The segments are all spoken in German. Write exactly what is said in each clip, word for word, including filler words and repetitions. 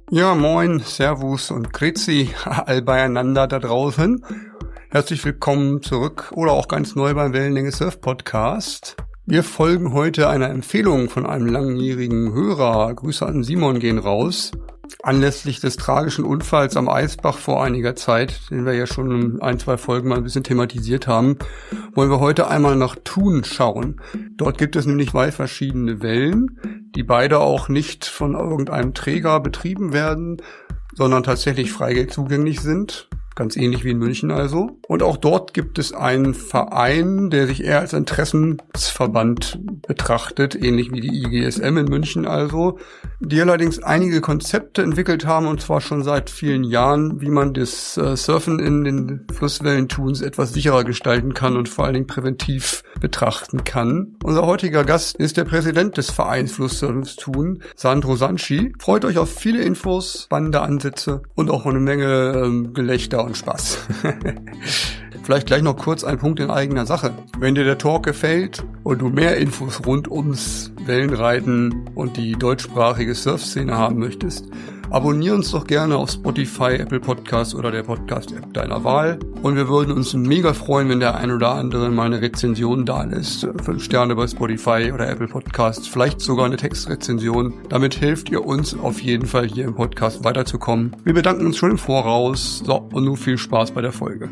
Ja, moin, Servus und Grüezi all beieinander da draußen. Herzlich willkommen zurück oder auch ganz neu beim Wellenlänge Surf Podcast. Wir folgen heute einer Empfehlung von einem langjährigen Hörer. Grüße an Simon gehen raus. Anlässlich des tragischen Unfalls am Eisbach vor einiger Zeit, den wir ja schon in ein, zwei Folgen mal ein bisschen thematisiert haben, wollen wir heute einmal nach Thun schauen. Dort gibt es nämlich zwei verschiedene Wellen, die beide auch nicht von irgendeinem Träger betrieben werden, sondern tatsächlich freigeld zugänglich sind. Ganz ähnlich wie in München also. Und auch dort gibt es einen Verein, der sich eher als Interessensverband betrachtet, ähnlich wie die I G S M in München also, die allerdings einige Konzepte entwickelt haben, und zwar schon seit vielen Jahren, wie man das äh, Surfen in den Flusswellen Thuns etwas sicherer gestalten kann und vor allen Dingen präventiv betrachten kann. Unser heutiger Gast ist der Präsident des Vereins Flusssurfens Thun, Sandro Sanchi. Freut euch auf viele Infos, spannende Ansätze und auch eine Menge ähm, Gelächter und Spaß. Vielleicht gleich noch kurz ein Punkt in eigener Sache. Wenn dir der Talk gefällt und du mehr Infos rund ums Wellenreiten und die deutschsprachige Surfszene haben möchtest, abonniere uns doch gerne auf Spotify, Apple Podcasts oder der Podcast-App deiner Wahl. Und wir würden uns mega freuen, wenn der ein oder andere mal eine Rezension da lässt. Fünf Sterne bei Spotify oder Apple Podcasts, vielleicht sogar eine Textrezension. Damit hilft ihr uns auf jeden Fall hier im Podcast weiterzukommen. Wir bedanken uns schon im Voraus. So, und nun viel Spaß bei der Folge.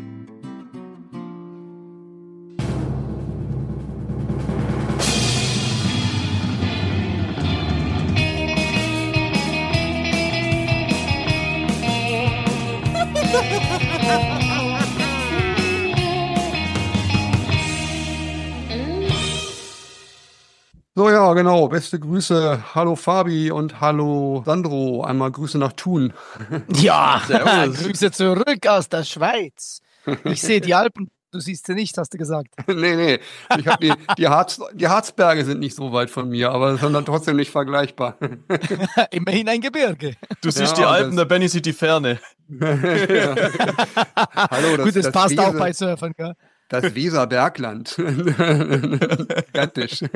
So, ja, genau. Beste Grüße. Hallo Fabi und hallo Sandro. Einmal Grüße nach Thun. Ja, Grüße zurück aus der Schweiz. Ich sehe die Alpen, du siehst sie nicht, hast du gesagt. nee, nee. Ich hab die, die, Harz, die Harzberge sind nicht so weit von mir, aber sondern trotzdem nicht vergleichbar. Immerhin ein Gebirge. Du siehst Ja, die Alpen, das- der Benny sieht die Ferne. ja. Hallo, das, Gut, das, das passt auch Weser- bei Surfern, gell? Das Weserbergland. Gigantisch.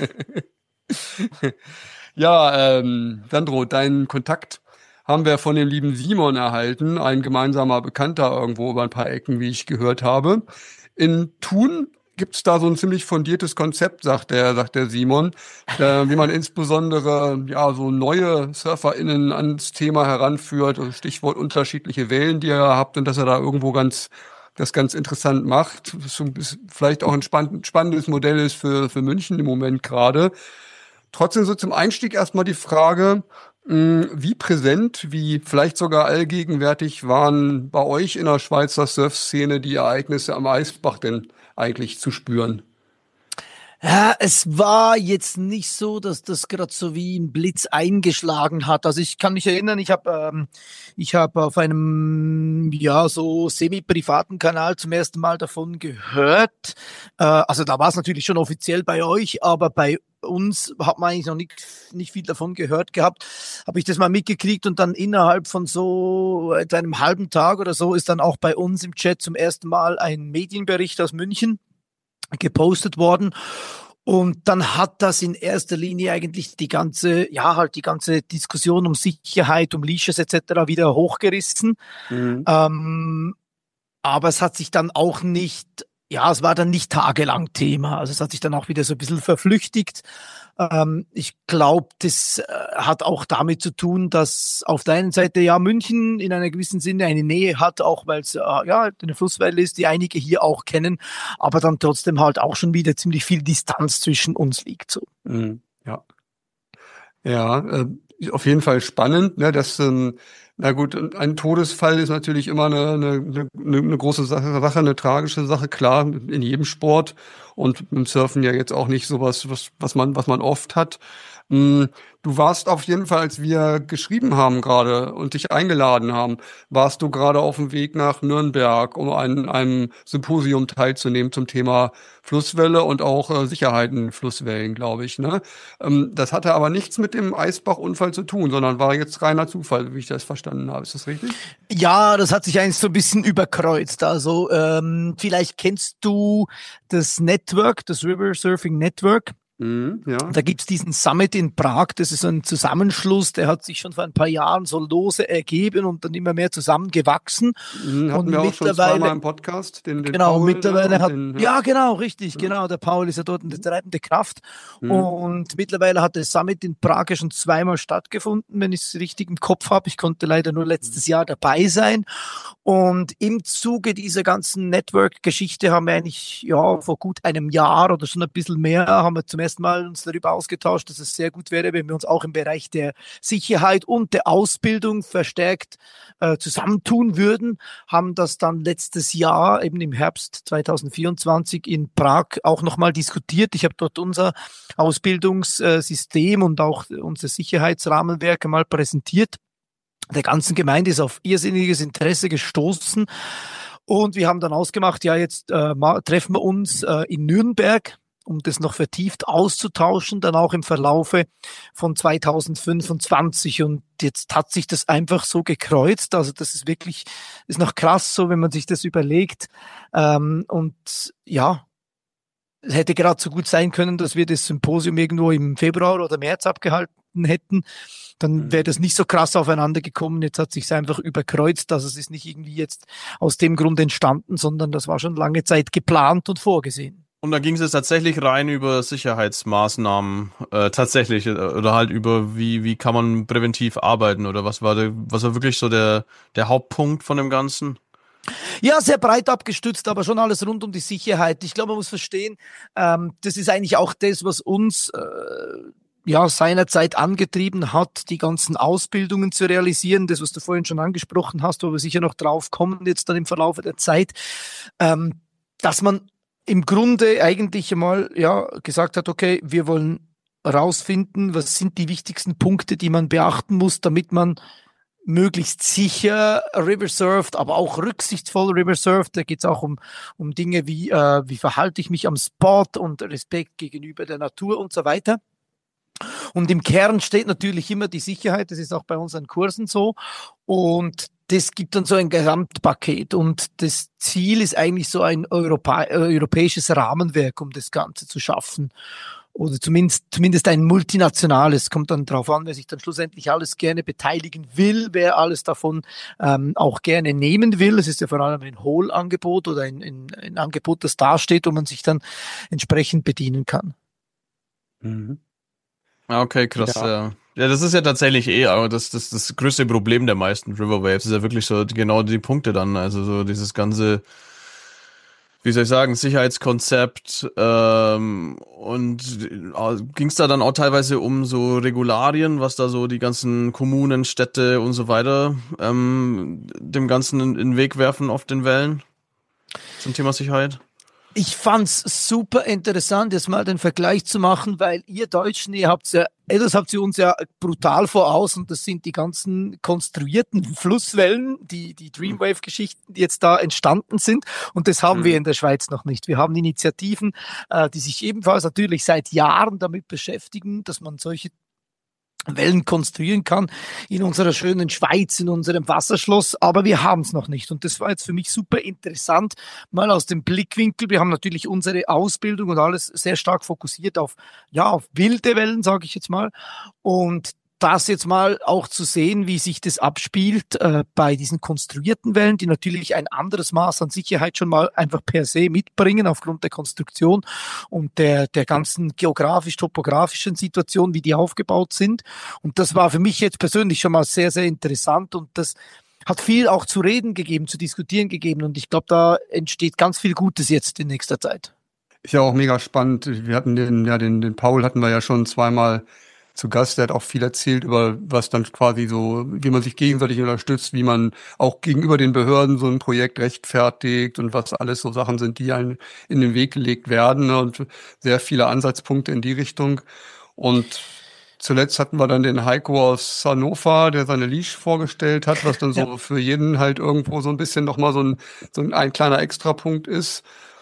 Ja, ähm, Sandro, deinen Kontakt haben wir von dem lieben Simon erhalten, ein gemeinsamer Bekannter irgendwo über ein paar Ecken, wie ich gehört habe. In Thun gibt's da so ein ziemlich fundiertes Konzept, sagt der, sagt der Simon, äh, wie man insbesondere ja so neue SurferInnen ans Thema heranführt, also Stichwort unterschiedliche Wellen, die ihr habt, und dass er da irgendwo ganz das ganz interessant macht, so ein bisschen, vielleicht auch ein spann- spannendes Modell ist für, für München im Moment gerade. Trotzdem so zum Einstieg erstmal die Frage, mh, wie präsent, wie vielleicht sogar allgegenwärtig waren bei euch in der Schweizer Surfszene die Ereignisse am Eisbach denn eigentlich zu spüren? Ja, es war jetzt nicht so, dass das gerade so wie ein Blitz eingeschlagen hat. Also ich kann mich erinnern, ich habe ähm, ich habe auf einem ja so semi-privaten Kanal zum ersten Mal davon gehört. Äh, also da war es natürlich schon offiziell bei euch, aber bei uns hat man eigentlich noch nicht, nicht viel davon gehört gehabt. Habe ich das mal mitgekriegt, und dann innerhalb von so etwa einem halben Tag oder so ist dann auch bei uns im Chat zum ersten Mal ein Medienbericht aus München gepostet worden. Und dann hat das in erster Linie eigentlich die ganze, ja, halt die ganze Diskussion um Sicherheit, um Leashes et cetera wieder hochgerissen. Mhm. Ähm, aber es hat sich dann auch nicht, ja, es war dann nicht tagelang Thema. Also es hat sich dann auch wieder so ein bisschen verflüchtigt. Ähm, ich glaube, das äh, hat auch damit zu tun, dass auf der einen Seite ja München in einer gewissen Sinne eine Nähe hat, auch weil es äh, ja eine Flusswelle ist, die einige hier auch kennen, aber dann trotzdem halt auch schon wieder ziemlich viel Distanz zwischen uns liegt. So. Mhm. Ja. Ja, äh, auf jeden Fall spannend, ne, dass, ähm, na gut, ein Todesfall ist natürlich immer eine, eine, eine, eine große Sache, Sache, eine tragische Sache, klar, in jedem Sport, und im Surfen ja jetzt auch nicht sowas, was, was man, was man oft hat. Mm, Du warst auf jeden Fall, als wir geschrieben haben gerade und dich eingeladen haben, warst du gerade auf dem Weg nach Nürnberg, um an einem Symposium teilzunehmen zum Thema Flusswelle und auch äh, Sicherheit in Flusswellen, glaube ich, ne? Ähm, das hatte aber nichts mit dem Eisbach-Unfall zu tun, sondern war jetzt reiner Zufall, wie ich das verstanden habe. Ist das richtig? Ja, das hat sich eigentlich so ein bisschen überkreuzt. Also ähm, vielleicht kennst du das Network, das River Surfing Network. Mhm, ja. Da gibt's diesen Summit in Prag, das ist ein Zusammenschluss, der hat sich schon vor ein paar Jahren so lose ergeben und dann immer mehr zusammengewachsen. Mhm, hatten Und wir auch schon zweimal mittlerweile, im Podcast, den, den genau, Paul da mittlerweile und hat, den, ja. ja genau, richtig, Ja. genau, der Paul ist ja dort eine treibende Kraft. Mhm. Und mittlerweile hat der Summit in Prag ja schon zweimal stattgefunden, wenn ich es richtig im Kopf habe. Ich konnte leider nur letztes Jahr dabei sein. Und im Zuge dieser ganzen Network-Geschichte haben wir eigentlich, ja, vor gut einem Jahr oder schon ein bisschen mehr, haben wir zum ersten Mal uns darüber ausgetauscht, dass es sehr gut wäre, wenn wir uns auch im Bereich der Sicherheit und der Ausbildung verstärkt äh, zusammentun würden. Haben das dann letztes Jahr, eben im Herbst zwanzig vierundzwanzig in Prag auch nochmal diskutiert. Ich habe dort unser Ausbildungssystem und auch unser Sicherheitsrahmenwerk mal präsentiert. Der ganzen Gemeinde ist auf irrsinniges Interesse gestoßen und wir haben dann ausgemacht, ja, jetzt äh, mal, treffen wir uns äh, in Nürnberg, um das noch vertieft auszutauschen, dann auch im Verlaufe von zwanzig fünfundzwanzig. Und jetzt hat sich das einfach so gekreuzt. Also das ist wirklich, ist noch krass so, wenn man sich das überlegt. Ähm, und ja, es hätte gerade so gut sein können, dass wir das Symposium irgendwo im Februar oder März abgehalten hätten. Dann wäre das nicht so krass aufeinander gekommen. Jetzt hat sich's einfach überkreuzt. Also es ist nicht irgendwie jetzt aus dem Grund entstanden, sondern das war schon lange Zeit geplant und vorgesehen. Und da ging es jetzt tatsächlich rein über Sicherheitsmaßnahmen, äh, tatsächlich, äh, oder halt über wie wie kann man präventiv arbeiten oder was war der, was war wirklich so der der Hauptpunkt von dem Ganzen? Ja, sehr breit abgestützt, aber schon alles rund um die Sicherheit. Ich glaube, man muss verstehen, ähm, das ist eigentlich auch das, was uns äh, ja seinerzeit angetrieben hat, die ganzen Ausbildungen zu realisieren. Das, was du vorhin schon angesprochen hast, wo wir sicher noch drauf kommen, jetzt dann im Verlauf der Zeit, ähm, dass man im Grunde eigentlich einmal ja gesagt hat, okay, wir wollen rausfinden, was sind die wichtigsten Punkte, die man beachten muss, damit man möglichst sicher River surft, aber auch rücksichtsvoll River surft. Da geht es auch um, um Dinge wie, äh, wie verhalte ich mich am Spot und Respekt gegenüber der Natur und so weiter. Und im Kern steht natürlich immer die Sicherheit. Das ist auch bei unseren Kursen so. Und das gibt dann so ein Gesamtpaket. Und das Ziel ist eigentlich so ein Europa europäisches Rahmenwerk, um das Ganze zu schaffen. Oder zumindest, zumindest ein multinationales, kommt dann drauf an, wer sich dann schlussendlich alles gerne beteiligen will, wer alles davon ähm, auch gerne nehmen will. Es ist ja vor allem ein Whole-Angebot oder ein, ein, ein Angebot, das dasteht, wo man sich dann entsprechend bedienen kann. Mhm. Okay, krass, ja. ja. Ja, das ist ja tatsächlich eh, aber das, das, das größte Problem der meisten River Waves ist ja wirklich so genau die Punkte dann, also so dieses ganze, wie soll ich sagen, Sicherheitskonzept, ähm, und äh, ging es da dann auch teilweise um so Regularien, was da so die ganzen Kommunen, Städte und so weiter ähm, dem Ganzen in, in den Weg werfen auf den Wellen zum Thema Sicherheit? Ich fand's super interessant, jetzt mal den Vergleich zu machen, weil ihr Deutschen, ihr habt's ja, das habt ihr uns ja brutal voraus und das sind die ganzen konstruierten Flusswellen, die, die Dreamwave-Geschichten, die jetzt da entstanden sind und das haben mhm. wir in der Schweiz noch nicht. Wir haben Initiativen, äh, die sich ebenfalls natürlich seit Jahren damit beschäftigen, dass man solche Wellen konstruieren kann in unserer schönen Schweiz, in unserem Wasserschloss, aber wir haben es noch nicht. Und das war jetzt für mich super interessant, mal aus dem Blickwinkel. Wir haben natürlich unsere Ausbildung und alles sehr stark fokussiert auf, ja, auf wilde Wellen, sage ich jetzt mal. Und das jetzt mal auch zu sehen, wie sich das abspielt äh, bei diesen konstruierten Wellen, die natürlich ein anderes Maß an Sicherheit schon mal einfach per se mitbringen aufgrund der Konstruktion und der der ganzen geografisch-topografischen Situation, wie die aufgebaut sind. Und das war für mich jetzt persönlich schon mal sehr, sehr interessant und das hat viel auch zu reden gegeben, zu diskutieren gegeben und ich glaube, da entsteht ganz viel Gutes jetzt in nächster Zeit. Ist ja auch mega spannend. Wir hatten den, ja, den, den Paul hatten wir ja schon zweimal zu Gast, der hat auch viel erzählt über was dann quasi so, wie man sich gegenseitig unterstützt, wie man auch gegenüber den Behörden so ein Projekt rechtfertigt und was alles so Sachen sind, die einem in den Weg gelegt werden und sehr viele Ansatzpunkte in die Richtung. Und zuletzt hatten wir dann den Heiko aus Hannover, der seine Leash vorgestellt hat, was dann so ja. für jeden halt irgendwo so ein bisschen nochmal so ein, so ein, ein kleiner Extrapunkt ist.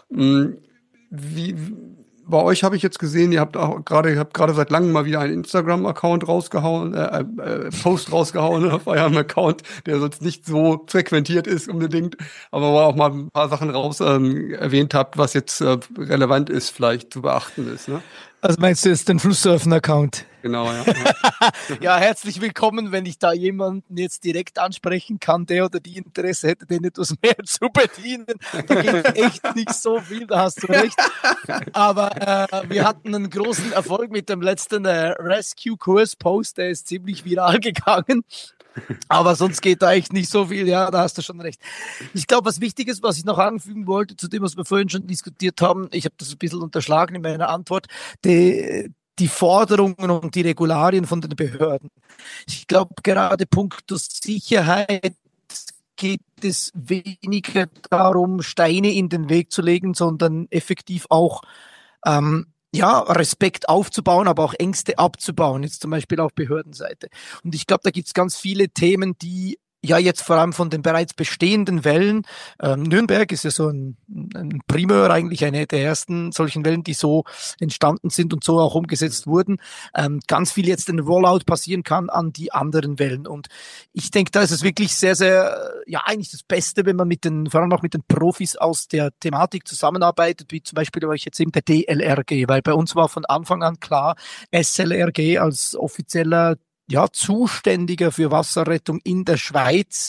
Wie, bei euch habe ich jetzt gesehen, ihr habt auch gerade, ihr habt gerade seit langem mal wieder einen Instagram-Account rausgehauen, äh, äh, Post rausgehauen auf eurem Account, der sonst nicht so frequentiert ist unbedingt, aber wo ihr auch mal ein paar Sachen raus ähm, erwähnt habt, was jetzt äh, relevant ist, vielleicht zu beachten ist, ne? Also meinst du jetzt den Flusssurfen-Account? Genau, ja. Ja, herzlich willkommen, wenn ich da jemanden jetzt direkt ansprechen kann, der oder die Interesse hätte, den etwas mehr zu bedienen. Da geht echt nicht so viel, da hast du recht. Aber äh, wir hatten einen großen Erfolg mit dem letzten äh, Rescue-Kurs-Post, der ist ziemlich viral gegangen. Aber sonst geht da echt nicht so viel, ja, da hast du schon recht. Ich glaube, was wichtig ist, was ich noch anfügen wollte, zu dem, was wir vorhin schon diskutiert haben, ich habe das ein bisschen unterschlagen in meiner Antwort, die, die Forderungen und die Regularien von den Behörden. Ich glaube, gerade punkto Sicherheit geht es weniger darum, Steine in den Weg zu legen, sondern effektiv auch ähm, ja, Respekt aufzubauen, aber auch Ängste abzubauen, jetzt zum Beispiel auf Behördenseite. Und ich glaube, da gibt es ganz viele Themen, die ja jetzt vor allem von den bereits bestehenden Wellen, ähm, Nürnberg ist ja so ein, ein Primeur, eigentlich eine der ersten solchen Wellen, die so entstanden sind und so auch umgesetzt wurden, ähm, ganz viel jetzt ein Rollout passieren kann an die anderen Wellen. Und ich denke, da ist es wirklich sehr, sehr, ja eigentlich das Beste, wenn man mit den, vor allem auch mit den Profis aus der Thematik zusammenarbeitet, wie zum Beispiel euch jetzt eben der D L R G, weil bei uns war von Anfang an klar, S L R G als offizieller ja, Zuständiger für Wasserrettung in der Schweiz,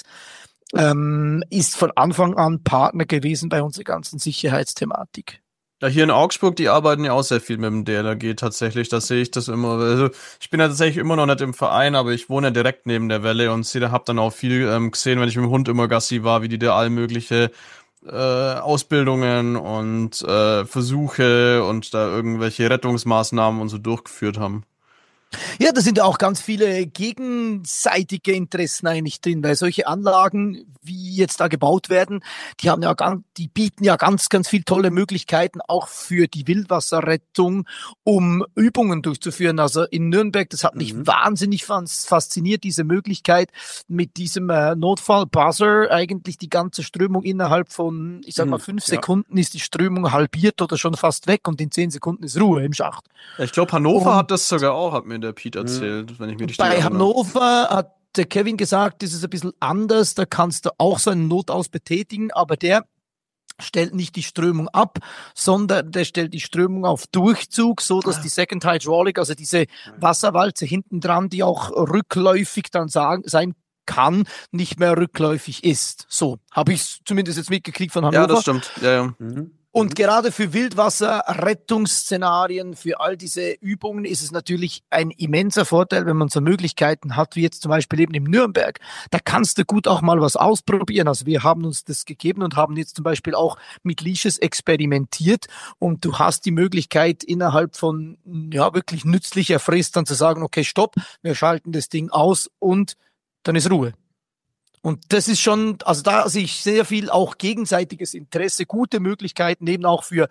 ähm, ist von Anfang an Partner gewesen bei unserer ganzen Sicherheitsthematik. Ja, hier in Augsburg, die arbeiten ja auch sehr viel mit dem D L R G tatsächlich, da sehe ich das immer. Also ich bin ja tatsächlich immer noch nicht im Verein, aber ich wohne ja direkt neben der Welle und sehe, da hab dann auch viel ähm, gesehen, wenn ich mit dem Hund immer Gassi war, wie die da all mögliche äh, Ausbildungen und äh, Versuche und da irgendwelche Rettungsmaßnahmen und so durchgeführt haben. Ja, da sind ja auch ganz viele gegenseitige Interessen eigentlich drin, weil solche Anlagen, wie jetzt da gebaut werden, die haben ja ganz, die bieten ja ganz, ganz viel tolle Möglichkeiten auch für die Wildwasserrettung, um Übungen durchzuführen. Also in Nürnberg, das hat mich mhm. wahnsinnig fasziniert, diese Möglichkeit mit diesem äh, Notfall-Buzzer eigentlich die ganze Strömung innerhalb von, ich sag mal, fünf mhm, Sekunden ja. ist die Strömung halbiert oder schon fast weg und in zehn Sekunden ist Ruhe im Schacht. Ich glaube, Hannover und hat das sogar auch, hat mir der Pete erzählt, mhm. wenn ich mir richtig Bei erinnere. Hannover hat der Kevin gesagt, das ist ein bisschen anders, da kannst du auch so einen Notaus betätigen, aber der stellt nicht die Strömung ab, sondern der stellt die Strömung auf Durchzug, so dass ah. die Second Hydraulic, also diese Wasserwalze hinten dran, die auch rückläufig dann sagen, sein kann, nicht mehr rückläufig ist. So, habe ich zumindest jetzt mitgekriegt von Hannover. Ja, das stimmt. Ja, ja. Mhm. Und gerade für Wildwasser-Rettungsszenarien, für all diese Übungen ist es natürlich ein immenser Vorteil, wenn man so Möglichkeiten hat, wie jetzt zum Beispiel eben im Nürnberg. Da kannst du gut auch mal was ausprobieren. Also wir haben uns das gegeben und haben jetzt zum Beispiel auch mit Leashes experimentiert und du hast die Möglichkeit innerhalb von ja wirklich nützlicher Frist dann zu sagen, okay, stopp, wir schalten das Ding aus und dann ist Ruhe. Und das ist schon, also da sehe ich sehr viel auch gegenseitiges Interesse, gute Möglichkeiten eben auch für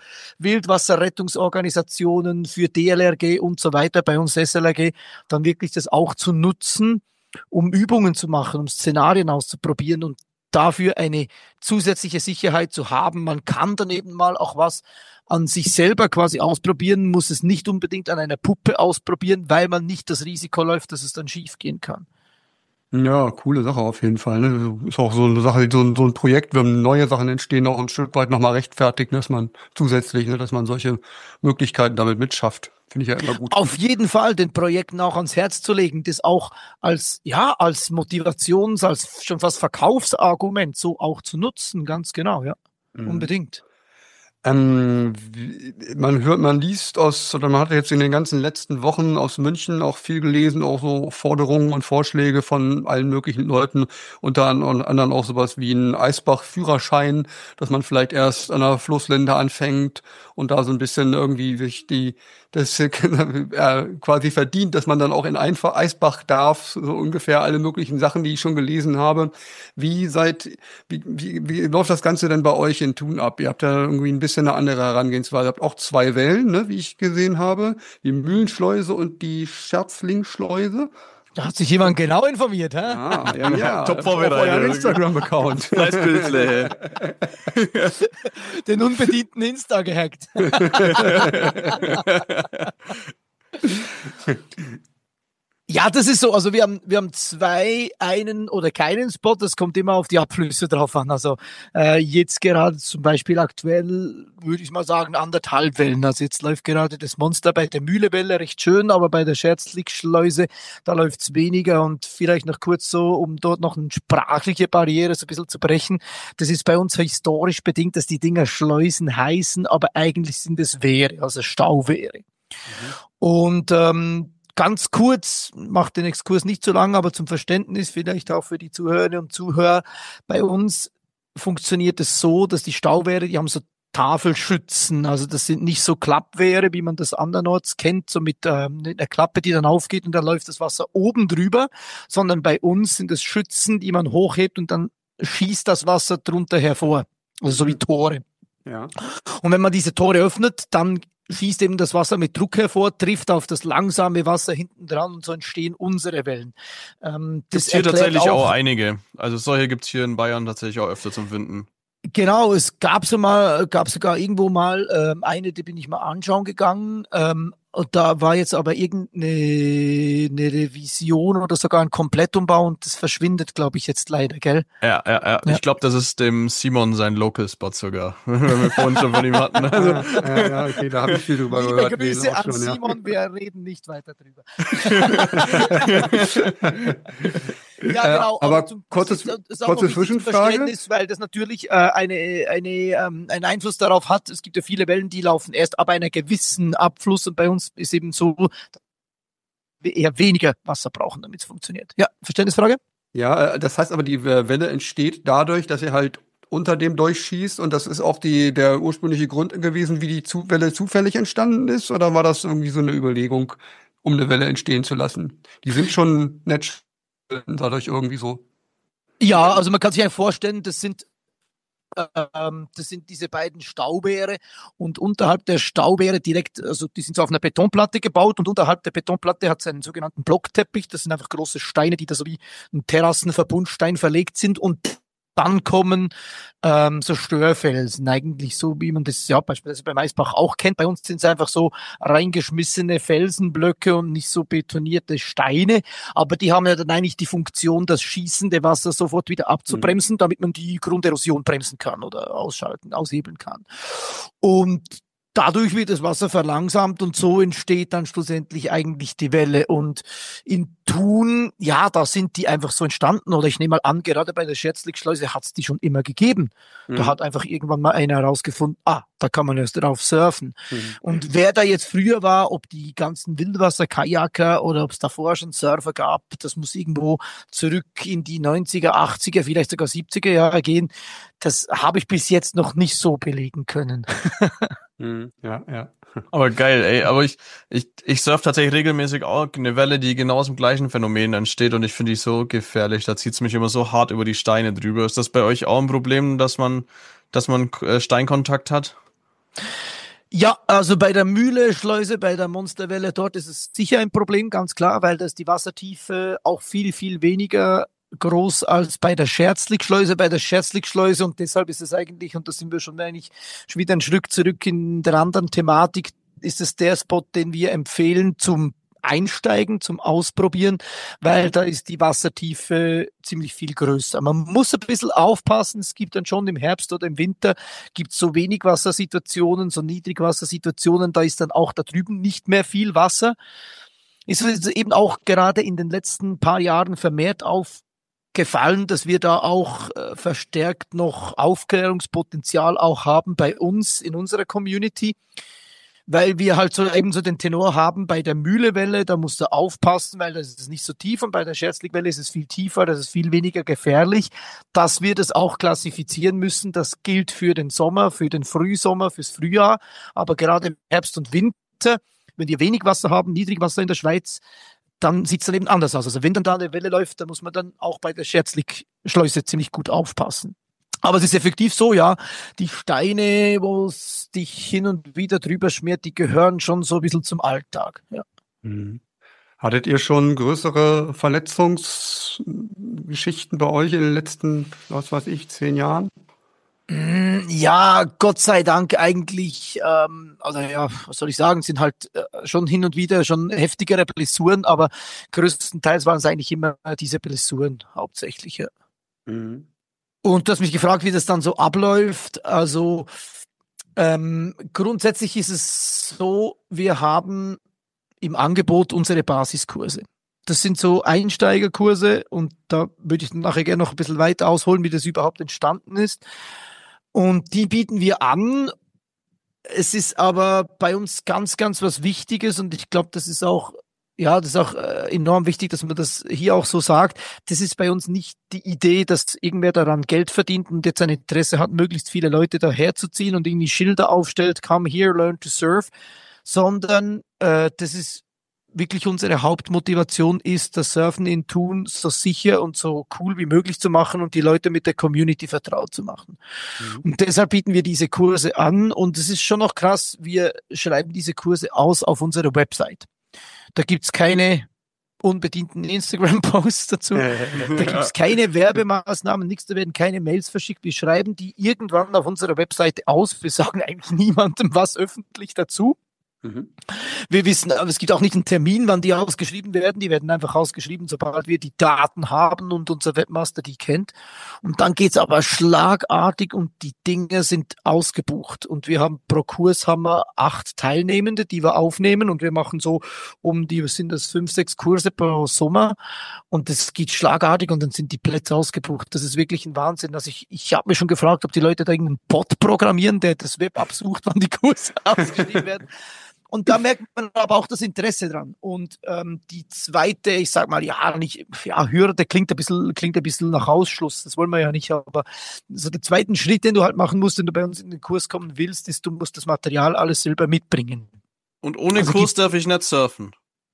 Wildwasserrettungsorganisationen, für D L R G und so weiter, bei uns S L R G, dann wirklich das auch zu nutzen, um Übungen zu machen, um Szenarien auszuprobieren und dafür eine zusätzliche Sicherheit zu haben. Man kann dann eben mal auch was an sich selber quasi ausprobieren, muss es nicht unbedingt an einer Puppe ausprobieren, weil man nicht das Risiko läuft, dass es dann schief gehen kann. Ja, coole Sache auf jeden Fall. Ne? Ist auch so eine Sache, so ein, so ein Projekt, wenn neue Sachen entstehen, auch ein Stück weit nochmal rechtfertigt, dass man zusätzlich, ne, dass man solche Möglichkeiten damit mitschafft. Finde ich ja immer gut. Auf jeden Fall den Projekten auch ans Herz zu legen, das auch als, ja, als Motivations-, als schon fast Verkaufsargument so auch zu nutzen, ganz genau, ja, mhm. unbedingt. Ähm, man hört, man liest aus, oder man hat jetzt in den ganzen letzten Wochen aus München auch viel gelesen, auch so Forderungen und Vorschläge von allen möglichen Leuten, unter anderem auch sowas wie ein Eisbach-Führerschein, dass man vielleicht erst an der Flusslinde anfängt und da so ein bisschen irgendwie sich die, das äh, quasi verdient, dass man dann auch in einfach Eisbach darf, so ungefähr alle möglichen Sachen, die ich schon gelesen habe. Wie seid, wie, wie, wie läuft das Ganze denn bei euch in Thun ab? Ihr habt ja irgendwie ein bisschen eine andere Herangehensweise. Ihr habt auch zwei Wellen, ne, wie ich gesehen habe, die Mühlenschleuse und die Scherzlingschleuse. Da hat sich jemand genau informiert, hä? Ah, ja, ja. Top vorbereitet. Euer Instagram-Account. Nice Bildle. Den unbedienten Insta gehackt. Ja, das ist so. Also wir haben wir haben zwei, einen oder keinen Spot. Das kommt immer auf die Abflüsse drauf an. Also äh, jetzt gerade zum Beispiel aktuell würde ich mal sagen anderthalb Wellen. Also jetzt läuft gerade das Monster bei der Mühlewelle recht schön, aber bei der Scherzlichschleuse da läuft's weniger. Und vielleicht noch kurz so, um dort noch eine sprachliche Barriere so ein bisschen zu brechen. Das ist bei uns historisch bedingt, dass die Dinger Schleusen heißen, aber eigentlich sind es Wehre, also Stauwehre. Mhm. Und ähm, ganz kurz, macht den Exkurs nicht so lang, aber zum Verständnis vielleicht auch für die Zuhörerinnen und Zuhörer. Bei uns funktioniert es so, dass die Stauwehre, die haben so Tafelschützen. Also das sind nicht so Klappwehre, wie man das andernorts kennt, so mit ähm, einer Klappe, die dann aufgeht und dann läuft das Wasser oben drüber, sondern bei uns sind es Schützen, die man hochhebt und dann schießt das Wasser drunter hervor. Also so wie Tore. Ja. Und wenn man diese Tore öffnet, dann schießt eben das Wasser mit Druck hervor, trifft auf das langsame Wasser hinten dran und so entstehen unsere Wellen. Ähm, das gibt's hier erklärt tatsächlich auch, auch einige. Also solche gibt's hier in Bayern tatsächlich auch öfter zum Finden. Genau, es gab so mal, gab sogar irgendwo mal ähm, eine, die bin ich mal anschauen gegangen. Ähm, und da war jetzt aber irgendeine eine Revision oder sogar ein Komplettumbau und das verschwindet, glaube ich, jetzt leider, gell? Ja, ja, ja. Ja. Ich glaube, das ist dem Simon sein Local-Spot sogar, wenn wir vorhin schon von ihm hatten. Also. Ja, ja, okay, da habe ich viel drüber Liebe gehört. Grüße an schon, Simon, ja. Wir reden nicht weiter drüber. Ja, genau. Äh, aber aber zum, kurzes, das ist, das kurze Zwischenfrage. Weil das natürlich äh, eine, eine, ähm, einen Einfluss darauf hat. Es gibt ja viele Wellen, die laufen erst ab einer gewissen Abfluss und bei uns ist eben so, dass wir eher weniger Wasser brauchen, damit es funktioniert. Ja, Verständnisfrage? Ja, das heißt aber, die Welle entsteht dadurch, dass ihr halt unter dem durchschießt und das ist auch die, der ursprüngliche Grund gewesen, wie die Zu- Welle zufällig entstanden ist, oder war das irgendwie so eine Überlegung, um eine Welle entstehen zu lassen? Die sind schon nett dadurch irgendwie so. Ja, also man kann sich ja vorstellen, das sind ähm, das sind diese beiden Stauwehre und unterhalb der Stauwehre direkt, also die sind so auf einer Betonplatte gebaut und unterhalb der Betonplatte hat es einen sogenannten Blockteppich, das sind einfach große Steine, die da so wie ein Terrassenverbundstein verlegt sind und dann kommen ähm, so Störfelsen, eigentlich so, wie man das ja beispielsweise bei Maisbach auch kennt. Bei uns sind es einfach so reingeschmissene Felsenblöcke und nicht so betonierte Steine. Aber die haben ja dann eigentlich die Funktion, das schießende Wasser sofort wieder abzubremsen, mhm. damit man die Grunderosion bremsen kann oder ausschalten, aushebeln kann. Und dadurch wird das Wasser verlangsamt und so entsteht dann schlussendlich eigentlich die Welle. Und in Thun, ja, da sind die einfach so entstanden. Oder ich nehme mal an, gerade bei der Scherzlichschleuse hat es die schon immer gegeben. Mhm. Da hat einfach irgendwann mal einer herausgefunden, ah, da kann man erst drauf surfen. Mhm. Und wer da jetzt früher war, ob die ganzen Wildwasser-Kajaker oder ob es davor schon Surfer gab, das muss irgendwo zurück in die neunziger, achtziger, vielleicht sogar siebziger Jahre gehen. Das habe ich bis jetzt noch nicht so belegen können. Ja, ja. Aber geil, ey. Aber ich, ich, ich surf tatsächlich regelmäßig auch eine Welle, die genau aus dem gleichen Phänomen entsteht und ich finde die so gefährlich. Da zieht's mich immer so hart über die Steine drüber. Ist das bei euch auch ein Problem, dass man, dass man äh, Steinkontakt hat? Ja, also bei der Mühle-Schleuse, bei der Monsterwelle, dort ist es sicher ein Problem, ganz klar, weil da ist die Wassertiefe auch viel, viel weniger groß als bei der Scherzlichschleuse, bei der Scherzlichschleuse und deshalb ist es eigentlich, und da sind wir schon eigentlich schon wieder ein Stück zurück in der anderen Thematik, ist es der Spot, den wir empfehlen zum Einsteigen, zum Ausprobieren, weil da ist die Wassertiefe ziemlich viel größer. Man muss ein bisschen aufpassen, es gibt dann schon im Herbst oder im Winter gibt es so wenig Wassersituationen, so Niedrigwassersituationen, da ist dann auch da drüben nicht mehr viel Wasser. Ist eben auch gerade in den letzten paar Jahren vermehrt auf gefallen, dass wir da auch äh, verstärkt noch Aufklärungspotenzial auch haben bei uns in unserer Community, weil wir halt so eben so den Tenor haben bei der Mühlewelle, da musst du aufpassen, weil das ist nicht so tief und bei der Scherzlichwelle ist es viel tiefer, das ist viel weniger gefährlich, dass wir das auch klassifizieren müssen, das gilt für den Sommer, für den Frühsommer, fürs Frühjahr, aber gerade im Herbst und Winter, wenn wir wenig Wasser haben, Niedrigwasser in der Schweiz, dann sieht es dann eben anders aus. Also wenn dann da eine Welle läuft, dann muss man dann auch bei der Scherzlichschleuse ziemlich gut aufpassen. Aber es ist effektiv so, ja, die Steine, wo es dich hin und wieder drüber schmiert, die gehören schon so ein bisschen zum Alltag. Ja. Mhm. Hattet ihr schon größere Verletzungsgeschichten bei euch in den letzten, was weiß ich, zehn Jahren? Ja, Gott sei Dank eigentlich, ähm, also ja, was soll ich sagen, sind halt äh, schon hin und wieder schon heftigere Blessuren, aber größtenteils waren es eigentlich immer diese Blessuren hauptsächlich. Ja. Mhm. Und du hast mich gefragt, wie das dann so abläuft. Also ähm, grundsätzlich ist es so, wir haben im Angebot unsere Basiskurse. Das sind so Einsteigerkurse und da würde ich nachher gerne noch ein bisschen weiter ausholen, wie das überhaupt entstanden ist. Und die bieten wir an. Es ist aber bei uns ganz, ganz was Wichtiges und ich glaube, das ist auch, ja, das ist auch äh, enorm wichtig, dass man das hier auch so sagt. Das ist bei uns nicht die Idee, dass irgendwer daran Geld verdient und jetzt ein Interesse hat, möglichst viele Leute daherzuziehen und irgendwie Schilder aufstellt, come here, learn to surf, sondern äh, das ist wirklich unsere Hauptmotivation ist, das Surfen in Thun so sicher und so cool wie möglich zu machen und die Leute mit der Community vertraut zu machen. Mhm. Und deshalb bieten wir diese Kurse an und es ist schon noch krass, wir schreiben diese Kurse aus auf unserer Website. Da gibt's keine unbedienten Instagram-Posts dazu. Da gibt's keine Werbemaßnahmen, nichts, da werden keine Mails verschickt. Wir schreiben die irgendwann auf unserer Webseite aus. Wir sagen eigentlich niemandem was öffentlich dazu. Mhm. Wir wissen, aber es gibt auch nicht einen Termin, wann die ausgeschrieben werden. Die werden einfach ausgeschrieben, sobald wir die Daten haben und unser Webmaster die kennt. Und dann geht's aber schlagartig und die Dinge sind ausgebucht. Und wir haben pro Kurs haben wir acht Teilnehmende, die wir aufnehmen. Und wir machen so um die, was sind das, fünf, sechs Kurse pro Sommer. Und das geht schlagartig und dann sind die Plätze ausgebucht. Das ist wirklich ein Wahnsinn. Also ich, ich habe mich schon gefragt, ob die Leute da irgendeinen Bot programmieren, der das Web absucht, wann die Kurse ausgeschrieben werden. Und da merkt man aber auch das Interesse dran. Und ähm, die zweite, ich sag mal, ja, nicht, ja, Hürde klingt ein bisschen, klingt ein bisschen nach Ausschluss. Das wollen wir ja nicht. Aber so der zweiten Schritt, den du halt machen musst, wenn du bei uns in den Kurs kommen willst, ist, du musst das Material alles selber mitbringen. Und ohne also Kurs darf ich nicht surfen?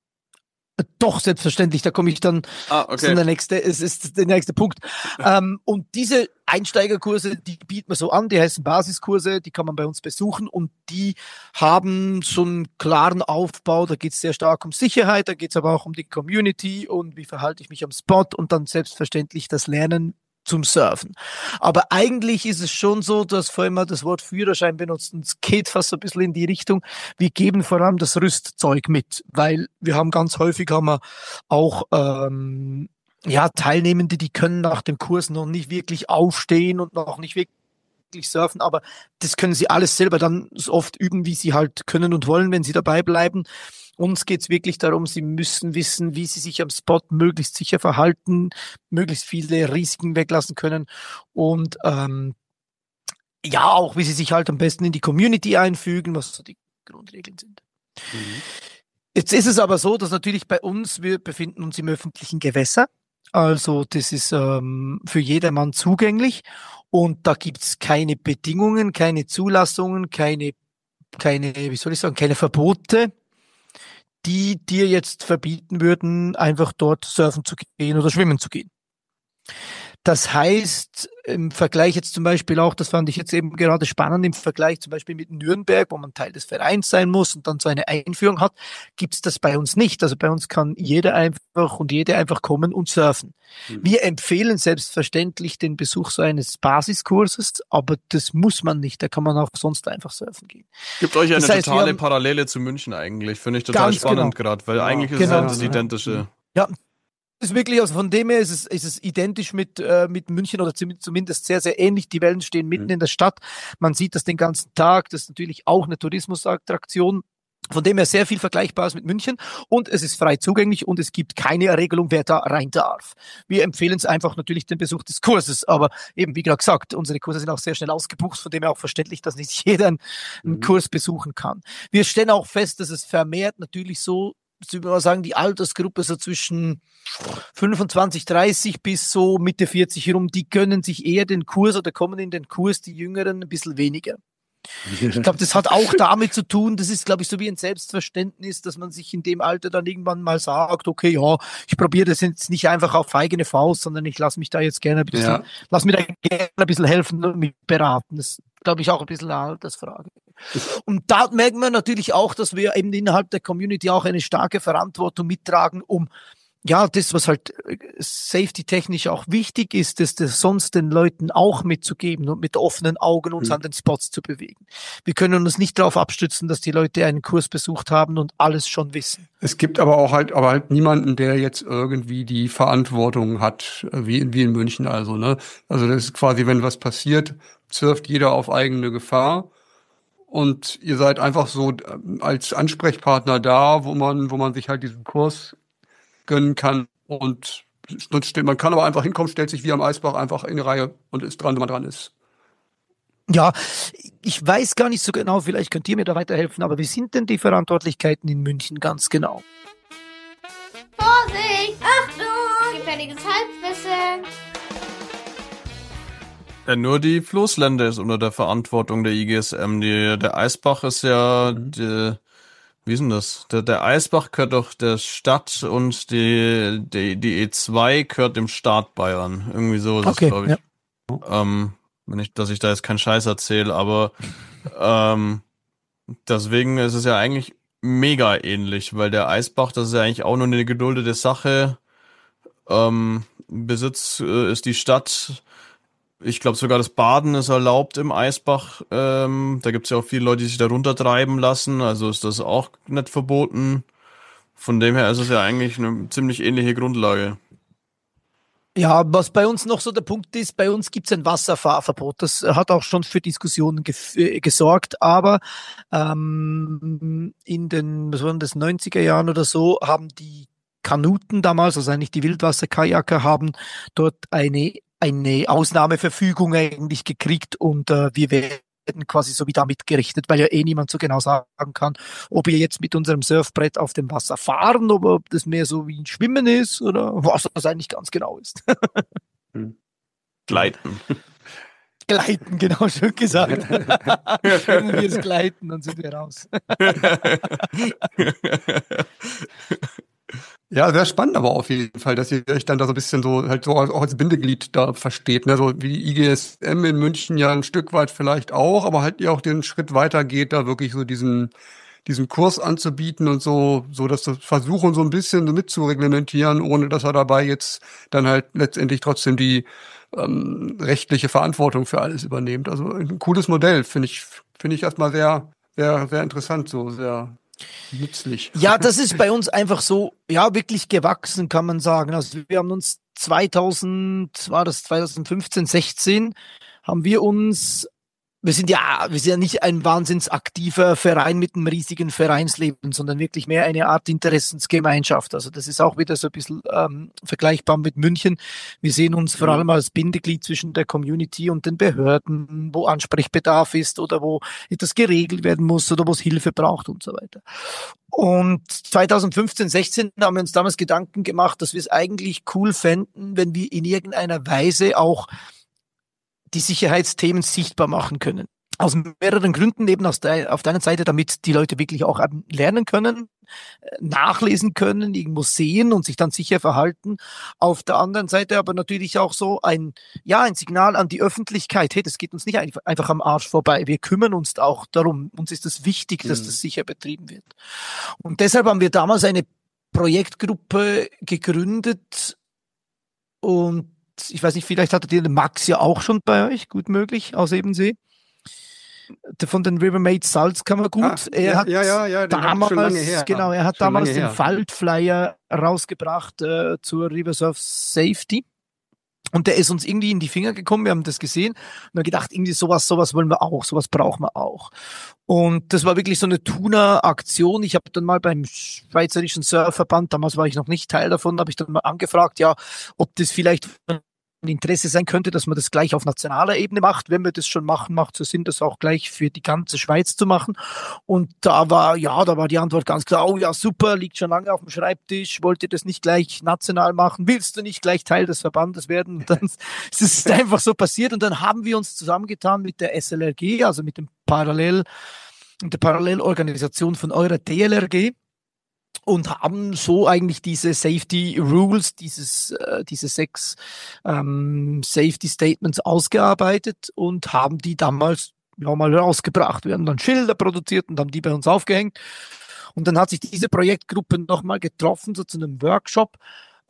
Doch, selbstverständlich, da komme ich dann, ah, okay. das ist der nächste, es ist der nächste Punkt. ähm, und diese Einsteigerkurse, die bieten wir so an, die heißen Basiskurse, die kann man bei uns besuchen und die haben so einen klaren Aufbau, da geht es sehr stark um Sicherheit, da geht es aber auch um die Community und wie verhalte ich mich am Spot und dann selbstverständlich das Lernen zum Surfen. Aber eigentlich ist es schon so, dass vorhin mal das Wort Führerschein benutzt und es geht fast so ein bisschen in die Richtung, wir geben vor allem das Rüstzeug mit, weil wir haben ganz häufig haben wir auch ähm, ja, Teilnehmende, die können nach dem Kurs noch nicht wirklich aufstehen und noch nicht wirklich surfen, aber das können sie alles selber dann so oft üben, wie sie halt können und wollen, wenn sie dabei bleiben. Uns geht's wirklich darum, sie müssen wissen, wie sie sich am Spot möglichst sicher verhalten, möglichst viele Risiken weglassen können und ähm, ja, auch wie sie sich halt am besten in die Community einfügen, was so die Grundregeln sind. Mhm. Jetzt ist es aber so, dass natürlich bei uns, wir befinden uns im öffentlichen Gewässer, also das ist ähm, für jedermann zugänglich und da gibt's keine Bedingungen, keine Zulassungen, keine, keine, wie soll ich sagen, keine Verbote, die dir jetzt verbieten würden, einfach dort surfen zu gehen oder schwimmen zu gehen. Das heißt, im Vergleich jetzt zum Beispiel auch, das fand ich jetzt eben gerade spannend, im Vergleich zum Beispiel mit Nürnberg, wo man Teil des Vereins sein muss und dann so eine Einführung hat, gibt's das bei uns nicht. Also bei uns kann jeder einfach und jede einfach kommen und surfen. Mhm. Wir empfehlen selbstverständlich den Besuch so eines Basiskurses, aber das muss man nicht. Da kann man auch sonst einfach surfen gehen. Gibt euch eine das heißt, totale haben, Parallele zu München eigentlich. Finde ich total spannend genau. gerade, weil ja, eigentlich ist genau. es das Identische. Ja. Ist wirklich, also von dem her ist es, ist es identisch mit, äh, mit München oder zumindest sehr, sehr ähnlich. Die Wellen stehen mitten mhm. in der Stadt. Man sieht das den ganzen Tag. Das ist natürlich auch eine Tourismusattraktion. Von dem her sehr viel Vergleichbares mit München. Und es ist frei zugänglich und es gibt keine Regelung, wer da rein darf. Wir empfehlen es einfach natürlich den Besuch des Kurses. Aber eben, wie gerade gesagt, unsere Kurse sind auch sehr schnell ausgebucht. Von dem her auch verständlich, dass nicht jeder einen, einen mhm. Kurs besuchen kann. Wir stellen auch fest, dass es vermehrt natürlich so, ich würde mal sagen, die Altersgruppe so zwischen fünfundzwanzig, dreißig bis so Mitte vierzig rum, die gönnen sich eher den Kurs oder kommen in den Kurs, die Jüngeren ein bisschen weniger. Ich glaube, das hat auch damit zu tun, das ist, glaube ich, so wie ein Selbstverständnis, dass man sich in dem Alter dann irgendwann mal sagt, okay, ja, ich probiere das jetzt nicht einfach auf eigene Faust, sondern ich lasse mich da jetzt gerne ein bisschen, ja. lass mir da gerne ein bisschen helfen und mich beraten. Das ist, glaube ich, auch ein bisschen eine Altersfrage. Und da merken wir natürlich auch, dass wir eben innerhalb der Community auch eine starke Verantwortung mittragen, um ja, das, was halt äh, safety-technisch auch wichtig ist, ist das sonst den Leuten auch mitzugeben und mit offenen Augen uns Mhm. an den Spots zu bewegen. Wir können uns nicht darauf abstützen, dass die Leute einen Kurs besucht haben und alles schon wissen. Es gibt aber auch halt, aber halt niemanden, der jetzt irgendwie die Verantwortung hat, äh, wie in, wie in München also, ne? Also das ist quasi, wenn was passiert, surft jeder auf eigene Gefahr. Und ihr seid einfach so ähm, als Ansprechpartner da, wo man, wo man sich halt diesen Kurs gönnen kann. Und sonst steht, man kann aber einfach hinkommen, stellt sich wie am Eisbach einfach in die Reihe und ist dran, wenn man dran ist. Ja, ich weiß gar nicht so genau, vielleicht könnt ihr mir da weiterhelfen, aber wie sind denn die Verantwortlichkeiten in München ganz genau? Vorsicht! Achtung! Gefährliches Halbwissen! Ja, nur die Floßlände ist unter der Verantwortung der I G S M. Die, der Eisbach ist ja, Mhm. die, wie ist denn das? Der, der Eisbach gehört doch der Stadt und die, die, die E zwei gehört dem Staat Bayern. Irgendwie so ist Okay, es, glaube ich. ja. Ähm, wenn ich, dass ich da jetzt keinen Scheiß erzähle, aber ähm, deswegen ist es ja eigentlich mega ähnlich, weil der Eisbach, das ist ja eigentlich auch nur eine geduldete Sache. Ähm, Besitz äh, ist die Stadt. Ich glaube sogar das Baden ist erlaubt im Eisbach. Ähm, da gibt's ja auch viele Leute, die sich da runtertreiben lassen. Also ist das auch nicht verboten. Von dem her ist es ja eigentlich eine ziemlich ähnliche Grundlage. Ja, was bei uns noch so der Punkt ist, bei uns gibt's ein Wasserfahrverbot. Das hat auch schon für Diskussionen gef- äh, gesorgt, aber ähm, in den, was waren das, neunziger Jahren oder so, haben die Kanuten damals, also eigentlich die Wildwasserkajaker, haben dort eine, eine Ausnahmeverfügung eigentlich gekriegt und äh, wir werden quasi so wie damit gerichtet, weil ja eh niemand so genau sagen kann, ob wir jetzt mit unserem Surfbrett auf dem Wasser fahren, oder ob das mehr so wie ein Schwimmen ist oder was das eigentlich ganz genau ist. Gleiten. Gleiten, genau, schön gesagt. Wenn wir es gleiten, dann sind wir raus. Ja, sehr spannend aber auf jeden Fall, dass ihr euch dann da so ein bisschen so halt so auch als Bindeglied da versteht, ne? So wie die I G S M in München ja ein Stück weit vielleicht auch, aber halt ihr auch den Schritt weiter geht, da wirklich so diesen diesen Kurs anzubieten und so, so dass das versuchen so ein bisschen mit zu reglementieren, ohne dass er dabei jetzt dann halt letztendlich trotzdem die ähm, rechtliche Verantwortung für alles übernimmt. Also ein cooles Modell, finde ich, finde ich erstmal sehr, sehr, sehr interessant, so sehr nützlich. Ja, das ist bei uns einfach so, ja, wirklich gewachsen, kann man sagen. Also wir haben uns zweitausend, war das zweitausendfünfzehn, sechzehn, haben wir uns, wir sind ja, wir sind ja nicht ein wahnsinns aktiver Verein mit einem riesigen Vereinsleben, sondern wirklich mehr eine Art Interessensgemeinschaft. Also das ist auch wieder so ein bisschen ähm, vergleichbar mit München. Wir sehen uns vor allem als Bindeglied zwischen der Community und den Behörden, wo Ansprechbedarf ist oder wo etwas geregelt werden muss oder wo es Hilfe braucht und so weiter. Und zweitausendfünfzehn, sechzehn haben wir uns damals Gedanken gemacht, dass wir es eigentlich cool fänden, wenn wir in irgendeiner Weise auch die Sicherheitsthemen sichtbar machen können. Aus mehreren Gründen, eben aus der, auf der einen Seite, damit die Leute wirklich auch lernen können, nachlesen können, irgendwo sehen und sich dann sicher verhalten. Auf der anderen Seite aber natürlich auch so ein, ja, ein Signal an die Öffentlichkeit. Hey, das geht uns nicht einfach am Arsch vorbei. Wir kümmern uns auch darum. Uns ist es wichtig, dass das sicher betrieben wird. Und deshalb haben wir damals eine Projektgruppe gegründet und ich weiß nicht, vielleicht hattet ihr den Max ja auch schon bei euch, gut möglich, aus Ebensee. Von den Rivermaids Salzkammergut. Ah, er ja, hat ja, ja, ja, den damals, hat schon lange her. genau, er hat Schon damals lange den her. Faltflyer rausgebracht äh, zur River Surf Safety. Und der ist uns irgendwie in die Finger gekommen, wir haben das gesehen und haben gedacht, irgendwie sowas, sowas wollen wir auch, sowas brauchen wir auch. Und das war wirklich so eine Tuna-Aktion. Ich habe dann mal beim Schweizerischen Surfverband, damals war ich noch nicht Teil davon, habe ich dann mal angefragt, ja, ob das vielleicht ein Interesse sein könnte, dass man das gleich auf nationaler Ebene macht. Wenn wir das schon machen, macht es Sinn, das auch gleich für die ganze Schweiz zu machen. Und da war, ja, da war die Antwort ganz klar, oh ja, super, liegt schon lange auf dem Schreibtisch, wollt ihr das nicht gleich national machen? Willst du nicht gleich Teil des Verbandes werden? Und dann ist es einfach so passiert und dann haben wir uns zusammengetan mit der S L R G, also mit dem Parallel, mit der Parallelorganisation von eurer D L R G. Und haben so eigentlich diese Safety Rules, dieses, äh, diese sechs ähm, Safety Statements ausgearbeitet und haben die damals ja mal rausgebracht. Wir haben dann Schilder produziert und haben die bei uns aufgehängt. Und dann hat sich diese Projektgruppe nochmal getroffen, so zu einem Workshop.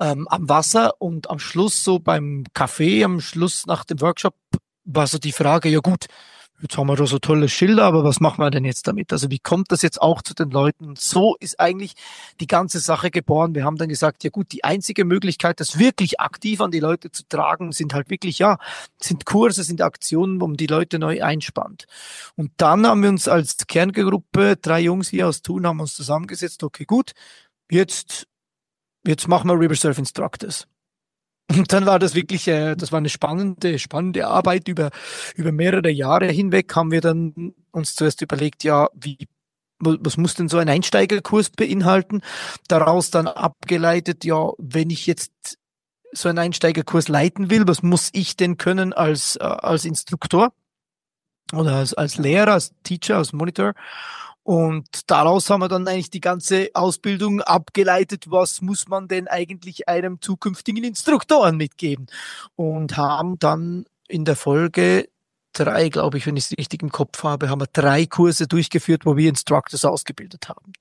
ähm, am Wasser und am Schluss so beim Kaffee, am Schluss nach dem Workshop war so die Frage, ja gut, jetzt haben wir da so tolle Schilder, aber was machen wir denn jetzt damit? Also wie kommt das jetzt auch zu den Leuten? Und so ist eigentlich die ganze Sache geboren. Wir haben dann gesagt, ja gut, die einzige Möglichkeit, das wirklich aktiv an die Leute zu tragen, sind halt wirklich, ja, sind Kurse, sind Aktionen, wo man die Leute neu einspannt. Und dann haben wir uns als Kerngruppe, drei Jungs hier aus Thun, haben uns zusammengesetzt, okay, gut, jetzt, jetzt machen wir River Surf Instructors. Und dann war das wirklich, äh, das war eine spannende, spannende Arbeit über, über mehrere Jahre hinweg. Haben wir dann uns zuerst überlegt, ja, wie, was muss denn so ein Einsteigerkurs beinhalten? Daraus dann abgeleitet, ja, wenn ich jetzt so einen Einsteigerkurs leiten will, was muss ich denn können als, äh, als Instruktor oder als, als Lehrer, als Teacher, als Monitor? Und daraus haben wir dann eigentlich die ganze Ausbildung abgeleitet, was muss man denn eigentlich einem zukünftigen Instruktoren mitgeben? Und haben dann in der Folge drei, glaube ich, wenn ich es richtig im Kopf habe, haben wir drei Kurse durchgeführt, wo wir Instructors ausgebildet haben.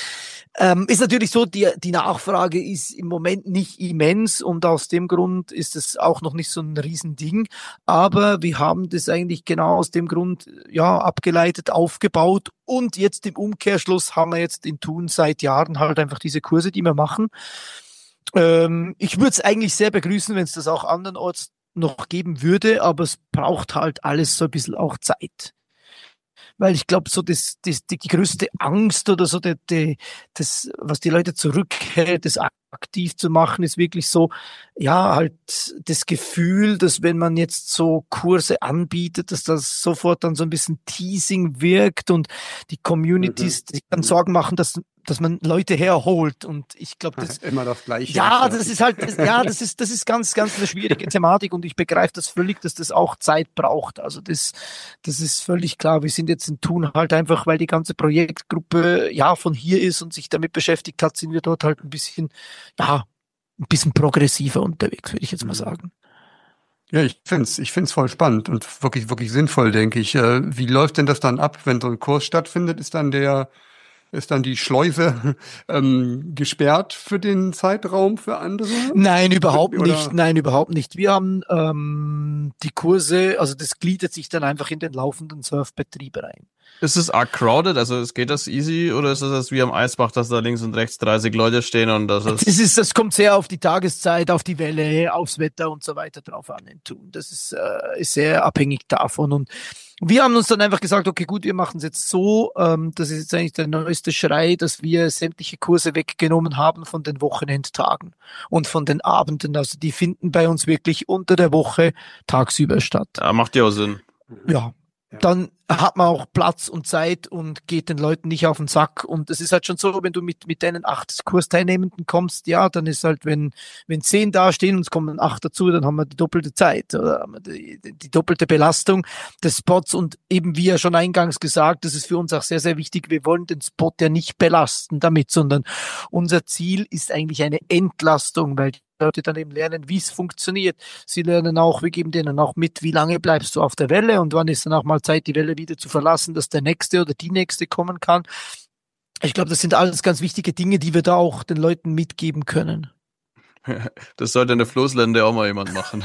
Ähm, ist natürlich so, die, die Nachfrage ist im Moment nicht immens und aus dem Grund ist es auch noch nicht so ein Riesending. Aber wir haben das eigentlich genau aus dem Grund ja abgeleitet, aufgebaut und jetzt im Umkehrschluss haben wir jetzt in Thun seit Jahren halt einfach diese Kurse, die wir machen. Ähm, ich würde es eigentlich sehr begrüßen, wenn es das auch andernorts noch geben würde, aber es braucht halt alles so ein bisschen auch Zeit. Weil ich glaube, so das, das, die, die größte Angst oder so, die, die, das, was die Leute zurückhält, das aktiv zu machen, ist wirklich so, ja, halt das Gefühl, dass wenn man jetzt so Kurse anbietet, dass das sofort dann so ein bisschen Teasing wirkt und die Communities mhm. sich dann Sorgen machen, dass dass man Leute herholt und ich glaube, das immer das Gleiche. Ja, das ist halt, das, ja, das ist, das ist ganz, ganz eine schwierige Thematik und ich begreife das völlig, dass das auch Zeit braucht. Also das, das ist völlig klar. Wir sind jetzt in Thun halt einfach, weil die ganze Projektgruppe ja von hier ist und sich damit beschäftigt hat, sind wir dort halt ein bisschen, ja, ein bisschen progressiver unterwegs, würde ich jetzt mal sagen. Ja, ich find's, ich find's voll spannend und wirklich, wirklich sinnvoll, denke ich. Wie läuft denn das dann ab, wenn so ein Kurs stattfindet? Ist dann der Ist dann die Schleuse ähm, gesperrt für den Zeitraum für andere? Nein, überhaupt Oder? nicht. Nein, überhaupt nicht. Wir haben ähm, die Kurse, also das gliedert sich dann einfach in den laufenden Surfbetrieb rein. Ist es arg crowded? Also geht das easy oder ist das wie am Eisbach, dass da links und rechts dreißig Leute stehen und das ist... Das ist, das kommt sehr auf die Tageszeit, auf die Welle, aufs Wetter und so weiter drauf an in Thun. Das ist, äh, ist sehr abhängig davon und wir haben uns dann einfach gesagt, okay, gut, wir machen es jetzt so, ähm, das ist jetzt eigentlich der neueste Schrei, dass wir sämtliche Kurse weggenommen haben von den Wochenendtagen und von den Abenden. Also die finden bei uns wirklich unter der Woche tagsüber statt. Ja, macht ja auch Sinn. Ja. Dann hat man auch Platz und Zeit und geht den Leuten nicht auf den Sack. Und es ist halt schon so, wenn du mit, mit deinen acht Kursteilnehmenden kommst, ja, dann ist halt, wenn, wenn zehn da stehen und es kommen acht dazu, dann haben wir die doppelte Zeit, oder haben wir die, die doppelte Belastung des Spots. Und eben wie ja schon eingangs gesagt, das ist für uns auch sehr, sehr wichtig. Wir wollen den Spot ja nicht belasten damit, sondern unser Ziel ist eigentlich eine Entlastung, weil die Leute dann eben lernen, wie es funktioniert. Sie lernen auch, wir geben denen auch mit, wie lange bleibst du auf der Welle und wann ist dann auch mal Zeit, die Welle wieder zu verlassen, dass der Nächste oder die Nächste kommen kann. Ich glaube, das sind alles ganz wichtige Dinge, die wir da auch den Leuten mitgeben können. Das sollte eine Floßlände auch mal jemand machen.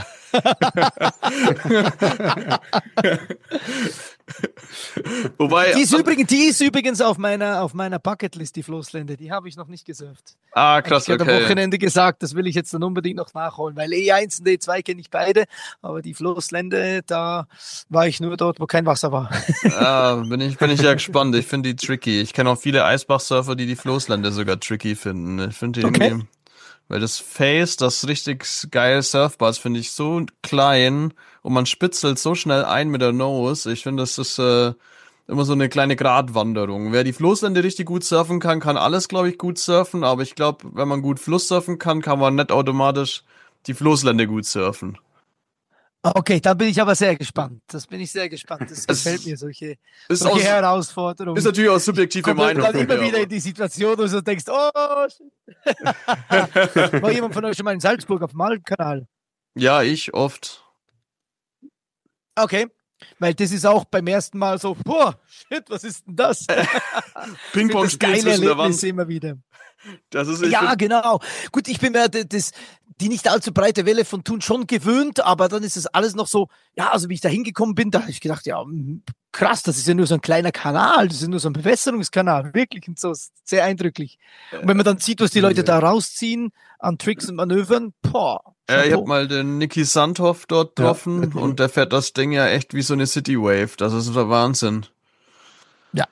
Wobei, die ist übrigens, die ist übrigens auf meiner auf meiner Bucketlist, die Floßlände. Die habe ich noch nicht gesurft. Ah, krass, ich okay. Ich habe am Wochenende gesagt, das will ich jetzt dann unbedingt noch nachholen, weil E eins und E zwei kenne ich beide, aber die Floßlände, da war ich nur dort, wo kein Wasser war. Ah, bin ich bin ich ja gespannt. Ich finde die tricky. Ich kenne auch viele Eisbach-Surfer, die die Floßlände sogar tricky finden. Ich finde die okay. irgendwie... Weil das Face, das richtig geile Surfboard, finde ich so klein und man spitzelt so schnell ein mit der Nose. Ich finde, das ist äh, immer so eine kleine Gratwanderung. Wer die Floßlände richtig gut surfen kann, kann alles, glaube ich, gut surfen. Aber ich glaube, wenn man gut Fluss surfen kann, kann man nicht automatisch die Floßlände gut surfen. Okay, da bin ich aber sehr gespannt. Das bin ich sehr gespannt. Das es gefällt mir, solche, ist solche aus, Herausforderungen. Ist natürlich auch subjektive Meinung. Dann immer ja, wieder in die Situation, wo du denkst, oh, shit. War jemand von euch schon mal in Salzburg auf dem Malmkanal? Ja, ich oft. Okay, weil das ist auch beim ersten Mal so, boah, shit, was ist denn das? Ping-Pong spielen zwischen der Wand. Immer wieder. Das ist, ich Ja, find, genau. Gut, ich bin mir d- das, die nicht allzu breite Welle von Thun schon gewöhnt, aber dann ist es alles noch so, ja, also wie ich da hingekommen bin, da habe ich gedacht, ja, m, krass, das ist ja nur so ein kleiner Kanal, das ist ja nur so ein Bewässerungskanal, wirklich und so, ist sehr eindrücklich. Und wenn man dann sieht, was die Leute da rausziehen an Tricks und Manövern, boah, äh, ich habe Chapeau. mal den Niki Sandhoff dort Ja, getroffen okay. und der fährt das Ding ja echt wie so eine City Wave. Das ist der Wahnsinn. Ja,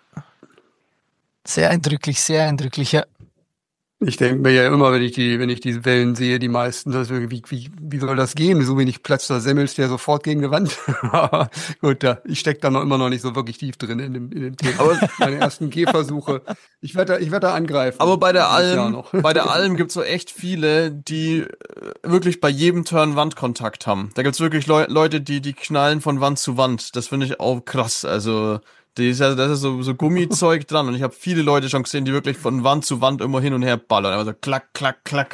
sehr eindrücklich, sehr eindrücklich, ja. Ich denke mir ja immer, wenn ich die, wenn ich diese Wellen sehe, die meisten, das ist, wie, wie, wie soll das gehen? So wenig Platz, da semmelst du ja sofort gegen die Wand. Aber gut, da, ich stecke da noch immer noch nicht so wirklich tief drin in dem, in dem Thema. Aber, Meine ersten Gehversuche. Ich werde da, ich werde da angreifen. aber bei der Dieses Jahr Alm, noch. bei der Alm gibt's so echt viele, die äh, wirklich bei jedem Turn Wandkontakt haben. Da gibt's wirklich Leu Leute, die, die knallen von Wand zu Wand. Das finde ich auch krass. Also, die ist ja, das ist so, so Gummizeug dran. Und ich habe viele Leute schon gesehen, die wirklich von Wand zu Wand immer hin und her ballern. Also klack, klack, klack.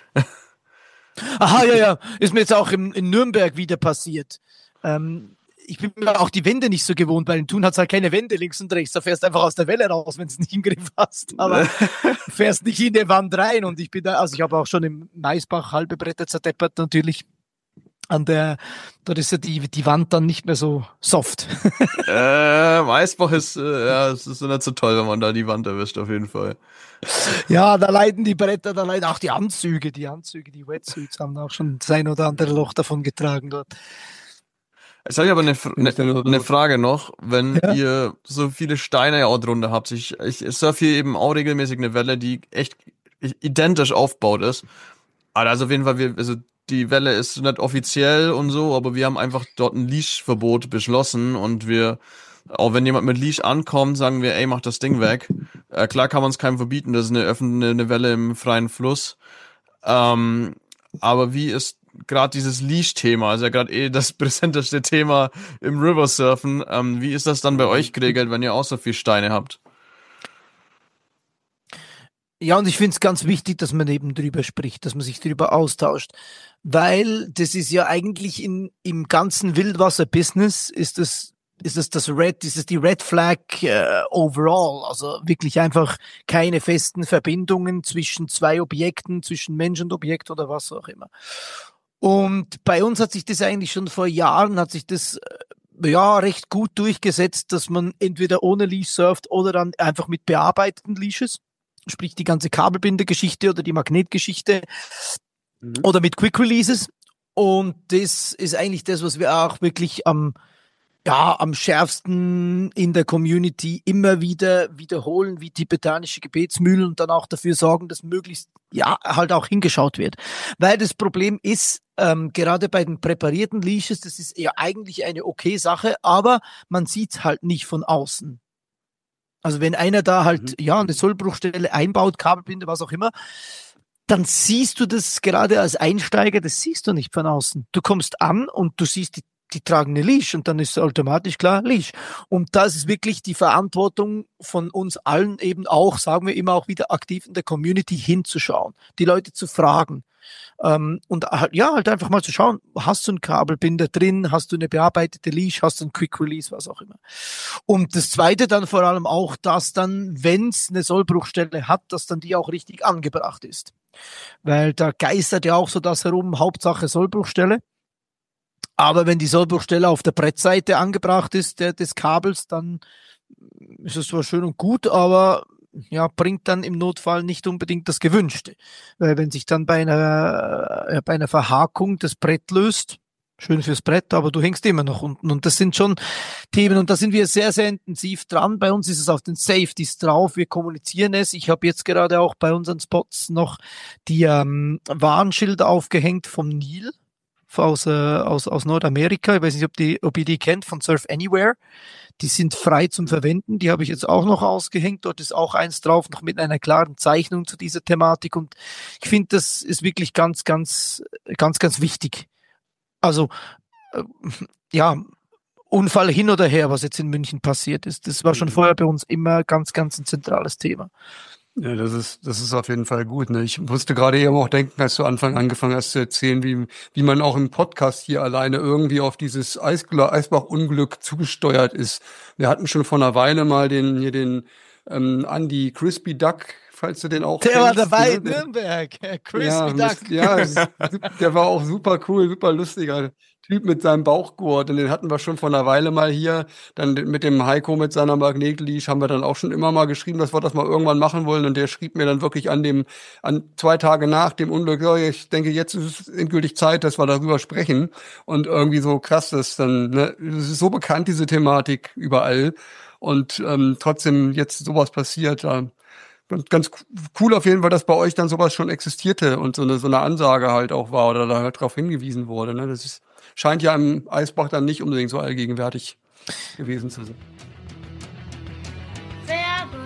Aha, ja, ja, ist mir jetzt auch in, in Nürnberg wieder passiert. Ähm, ich bin mir auch die Wände nicht so gewohnt, weil in Thun hat's halt keine Wände links und rechts. Da fährst du einfach aus der Welle raus, wenn du es nicht im Griff hast. Aber du fährst nicht in die Wand rein. Und ich bin da, also ich habe auch schon im Maisbach halbe Bretter zerdeppert natürlich. An der, dort ist ja die, die Wand dann nicht mehr so soft. äh, Maisbach ist, äh, ja, es ist nicht so toll, wenn man da die Wand erwischt, auf jeden Fall. Ja, da leiden die Bretter, da leiden auch die Anzüge, die Anzüge, die Wetsuits haben auch schon das ein oder andere Loch davon getragen dort. Jetzt habe ich aber eine, Fr Bin ich denn eine, nur so- eine Frage noch, wenn Ja. ihr so viele Steine ja auch drunter habt. Ich, ich surfe hier eben auch regelmäßig eine Welle, die echt identisch aufgebaut ist. Aber also auf jeden Fall, wir, also die Welle ist nicht offiziell und so, aber wir haben einfach dort ein Leash-Verbot beschlossen und wir, auch wenn jemand mit Leash ankommt, sagen wir, ey, mach das Ding weg. Äh, klar kann man es keinem verbieten, das ist eine öffentliche eine Welle im freien Fluss. Ähm, aber wie ist gerade dieses Leash-Thema, also ja gerade eh das präsenteste Thema im Riversurfen, ähm, wie ist das dann bei euch geregelt, wenn ihr auch so viel Steine habt? Ja, und ich finde es ganz wichtig, dass man eben drüber spricht, dass man sich drüber austauscht, weil das ist ja eigentlich in, im ganzen Wildwasser-Business ist es ist es das Red, ist es die Red Flag äh, overall, also wirklich einfach keine festen Verbindungen zwischen zwei Objekten, zwischen Mensch und Objekt oder was auch immer. Und bei uns hat sich das eigentlich schon vor Jahren, hat sich das äh, ja recht gut durchgesetzt, dass man entweder ohne Leash surft oder dann einfach mit bearbeiteten Leashes, sprich die ganze Kabelbindergeschichte oder die Magnetgeschichte Mhm. oder mit Quick Releases. Und das ist eigentlich das, was wir auch wirklich am, ja, am schärfsten in der Community immer wieder wiederholen, wie tibetanische Gebetsmühlen und dann auch dafür sorgen, dass möglichst, ja, halt auch hingeschaut wird. Weil das Problem ist, ähm, gerade bei den präparierten Leashes, das ist ja eigentlich eine okay Sache, aber man sieht's halt nicht von außen. Also wenn einer da halt, Mhm. ja, eine Sollbruchstelle einbaut, Kabelbinde, was auch immer, dann siehst du das gerade als Einsteiger, das siehst du nicht von außen. Du kommst an und du siehst, die, die tragen eine Leash und dann ist automatisch klar, Leash. Und das ist wirklich die Verantwortung von uns allen eben auch, sagen wir immer auch wieder aktiv in der Community hinzuschauen, die Leute zu fragen. Ähm, und halt, ja, halt einfach mal zu schauen, hast du einen Kabelbinder drin, hast du eine bearbeitete Leash, hast du einen Quick Release, was auch immer. Und das Zweite dann vor allem auch, dass dann, wenn es eine Sollbruchstelle hat, dass dann die auch richtig angebracht ist. Weil da geistert ja auch so das herum, Hauptsache Sollbruchstelle. Aber wenn die Sollbruchstelle auf der Brettseite angebracht ist, der, des Kabels, dann ist es zwar schön und gut, aber ja, bringt dann im Notfall nicht unbedingt das Gewünschte. Weil wenn sich dann bei einer, äh, bei einer Verhakung das Brett löst, schön fürs Brett, aber du hängst immer noch unten. Und das sind schon Themen und da sind wir sehr, sehr intensiv dran. Bei uns ist es auf den Safeties drauf. Wir kommunizieren es. Ich habe jetzt gerade auch bei unseren Spots noch die ähm, Warnschilder aufgehängt vom Nil aus, äh, aus, aus Nordamerika. Ich weiß nicht, ob, die, ob ihr die kennt, von Surf Anywhere. Die sind frei zum Verwenden. Die habe ich jetzt auch noch ausgehängt. Dort ist auch eins drauf, noch mit einer klaren Zeichnung zu dieser Thematik. Und ich finde, das ist wirklich ganz, ganz, ganz, ganz wichtig. Also, äh, ja, Unfall hin oder her, was jetzt in München passiert ist. Das war schon vorher bei uns immer ganz, ganz ein zentrales Thema. Ja, das ist, das ist auf jeden Fall gut. Ne? Ich musste gerade eben auch denken, als du Anfang angefangen hast zu erzählen, wie, wie man auch im Podcast hier alleine irgendwie auf dieses Eisgla- Eisbach-Unglück zugesteuert ist. Wir hatten schon vor einer Weile mal den, hier den, ähm, Andy Crispy Duck falls du den auch Der kennst. war dabei ne? in Nürnberg. Chris, Ja, wie mit, Dank. ja, der war auch super cool, super lustiger Typ mit seinem Bauchgurt. Und den hatten wir schon vor einer Weile mal hier. Dann mit dem Heiko mit seiner Magnetleash haben wir dann auch schon immer mal geschrieben, dass wir das mal irgendwann machen wollen. Und der schrieb mir dann wirklich an dem, an zwei Tage nach dem Unglück, ja, ich denke, jetzt ist es endgültig Zeit, dass wir darüber sprechen. Und irgendwie so krass, das dann, ne, es ist so bekannt, diese Thematik überall. Und ähm, trotzdem jetzt sowas passiert, da ganz cool auf jeden Fall, dass bei euch dann sowas schon existierte und so eine, so eine Ansage halt auch war oder da halt drauf hingewiesen wurde. Ne? Das ist, scheint ja im Eisbach dann nicht unbedingt so allgegenwärtig gewesen zu sein. Werbung.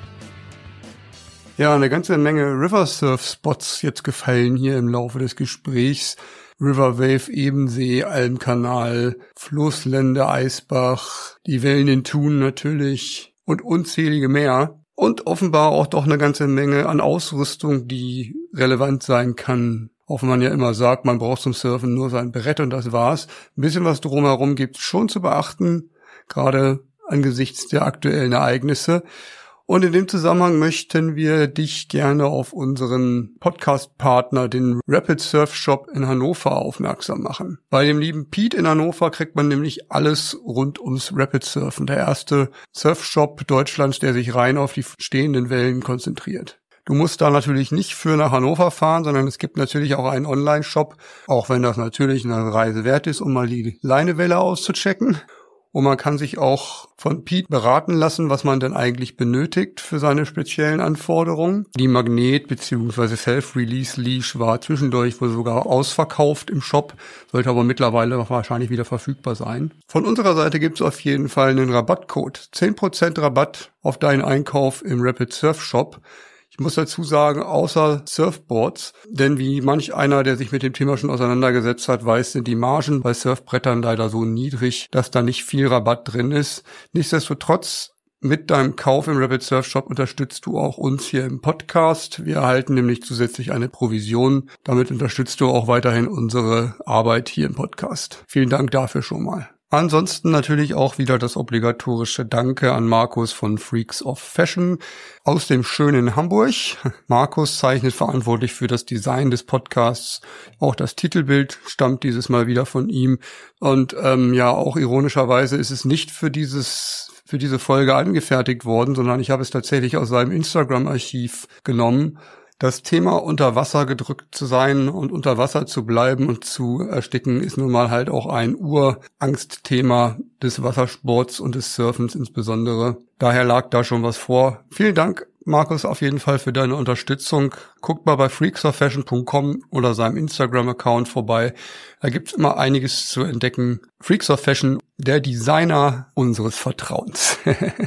Ja, eine ganze Menge River-Surf-Spots jetzt gefallen hier im Laufe des Gesprächs. River Wave, Ebensee, Almkanal, Flusslände, Eisbach, die Wellen in Thun natürlich und unzählige mehr. Und offenbar auch doch eine ganze Menge an Ausrüstung, die relevant sein kann. Auch wenn man ja immer sagt, man braucht zum Surfen nur sein Brett und das war's. Ein bisschen was drumherum gibt's schon zu beachten, gerade angesichts der aktuellen Ereignisse. Und in dem Zusammenhang möchten wir dich gerne auf unseren Podcast-Partner, den Rapid Surf Shop in Hannover, aufmerksam machen. Bei dem lieben Pete in Hannover kriegt man nämlich alles rund ums Rapid Surfen. Der erste Surfshop Deutschlands, der sich rein auf die stehenden Wellen konzentriert. Du musst da natürlich nicht für nach Hannover fahren, sondern es gibt natürlich auch einen Online-Shop, auch wenn das natürlich eine Reise wert ist, um mal die Leinewelle auszuchecken. Und man kann sich auch von Pete beraten lassen, was man denn eigentlich benötigt für seine speziellen Anforderungen. Die Magnet- bzw. Self-Release-Leash war zwischendurch wohl sogar ausverkauft im Shop, sollte aber mittlerweile wahrscheinlich wieder verfügbar sein. Von unserer Seite gibt es auf jeden Fall einen Rabattcode. zehn Prozent Rabatt auf deinen Einkauf im Rapid Surf Shop. Ich muss dazu sagen, außer Surfboards, denn wie manch einer, der sich mit dem Thema schon auseinandergesetzt hat, weiß, sind die Margen bei Surfbrettern leider so niedrig, dass da nicht viel Rabatt drin ist. Nichtsdestotrotz, mit deinem Kauf im Rapid Surf Shop unterstützt du auch uns hier im Podcast. Wir erhalten nämlich zusätzlich eine Provision. Damit unterstützt du auch weiterhin unsere Arbeit hier im Podcast. Vielen Dank dafür schon mal. Ansonsten natürlich auch wieder das obligatorische Danke an Markus von Freaks of Fashion aus dem schönen Hamburg. Markus zeichnet verantwortlich für das Design des Podcasts. Auch das Titelbild stammt dieses Mal wieder von ihm. Und ähm, ja, auch ironischerweise ist es nicht für dieses für diese Folge angefertigt worden, sondern ich habe es tatsächlich aus seinem Instagram-Archiv genommen. Das Thema unter Wasser gedrückt zu sein und unter Wasser zu bleiben und zu ersticken ist nun mal halt auch ein Urangstthema des Wassersports und des Surfens insbesondere. Daher lag da schon was vor. Vielen Dank, Markus, auf jeden Fall für deine Unterstützung. Guckt mal bei freaks of fashion punkt com oder seinem Instagram-Account vorbei. Da gibt's immer einiges zu entdecken. Freaks of Fashion, der Designer unseres Vertrauens. Werbung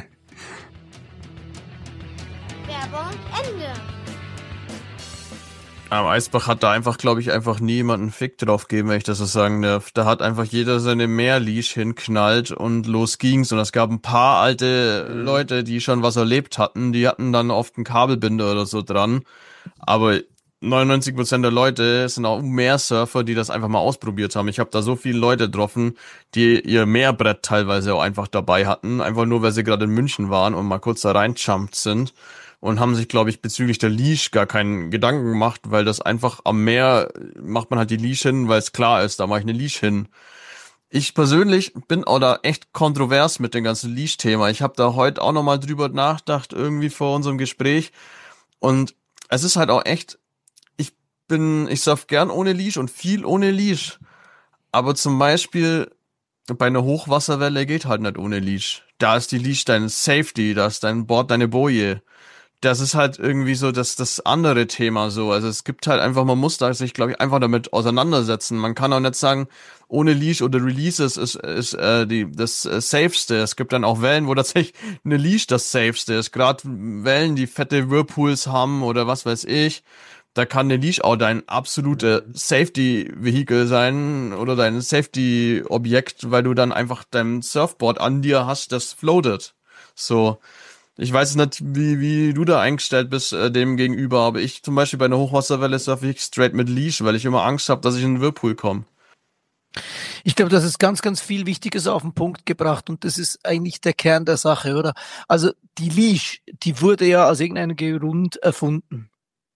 Ende. Am Eisbach hat da einfach, glaube ich, einfach nie jemanden Fick drauf gegeben, wenn ich das so sagen darf. Da hat einfach jeder seine Meerleash hinknallt und los ging's. Und es gab ein paar alte Leute, die schon was erlebt hatten, die hatten dann oft einen Kabelbinder oder so dran. Aber neunundneunzig Prozent der Leute sind auch mehr Surfer, die das einfach mal ausprobiert haben. Ich habe da so viele Leute getroffen, die ihr Meerbrett teilweise auch einfach dabei hatten, einfach nur, weil sie gerade in München waren und mal kurz da reinjumpt sind. Und haben sich, glaube ich, bezüglich der Leash gar keinen Gedanken gemacht, weil das einfach am Meer macht man halt die Leash hin, weil es klar ist, da mache ich eine Leash hin. Ich persönlich bin auch da echt kontrovers mit dem ganzen Leash-Thema. Ich habe da heute auch nochmal drüber nachgedacht, irgendwie vor unserem Gespräch. Und es ist halt auch echt, ich bin, ich surf gern ohne Leash und viel ohne Leash. Aber zum Beispiel bei einer Hochwasserwelle geht halt nicht ohne Leash. Da ist die Leash dein Safety, da ist dein Board deine Boje. Das ist halt irgendwie so das das andere Thema so. Also es gibt halt einfach, man muss da sich, glaube ich, einfach damit auseinandersetzen. Man kann auch nicht sagen, ohne Leash oder Releases ist ist äh, die das äh, Safeste. Es gibt dann auch Wellen, wo tatsächlich eine Leash das Safeste ist. Gerade Wellen, die fette Whirlpools haben oder was weiß ich. Da kann eine Leash auch dein absolute Safety-Vehikel sein oder dein Safety-Objekt, weil du dann einfach dein Surfboard an dir hast, das floatet. So. Ich weiß nicht, wie wie du da eingestellt bist äh, dem gegenüber, aber ich zum Beispiel bei einer Hochwasserwelle surfe ich straight mit Leash, weil ich immer Angst habe, dass ich in den Whirlpool komme. Ich glaube, das ist ganz, ganz viel Wichtiges auf den Punkt gebracht und das ist eigentlich der Kern der Sache, oder? Also die Leash, die wurde ja aus irgendeinem Grund erfunden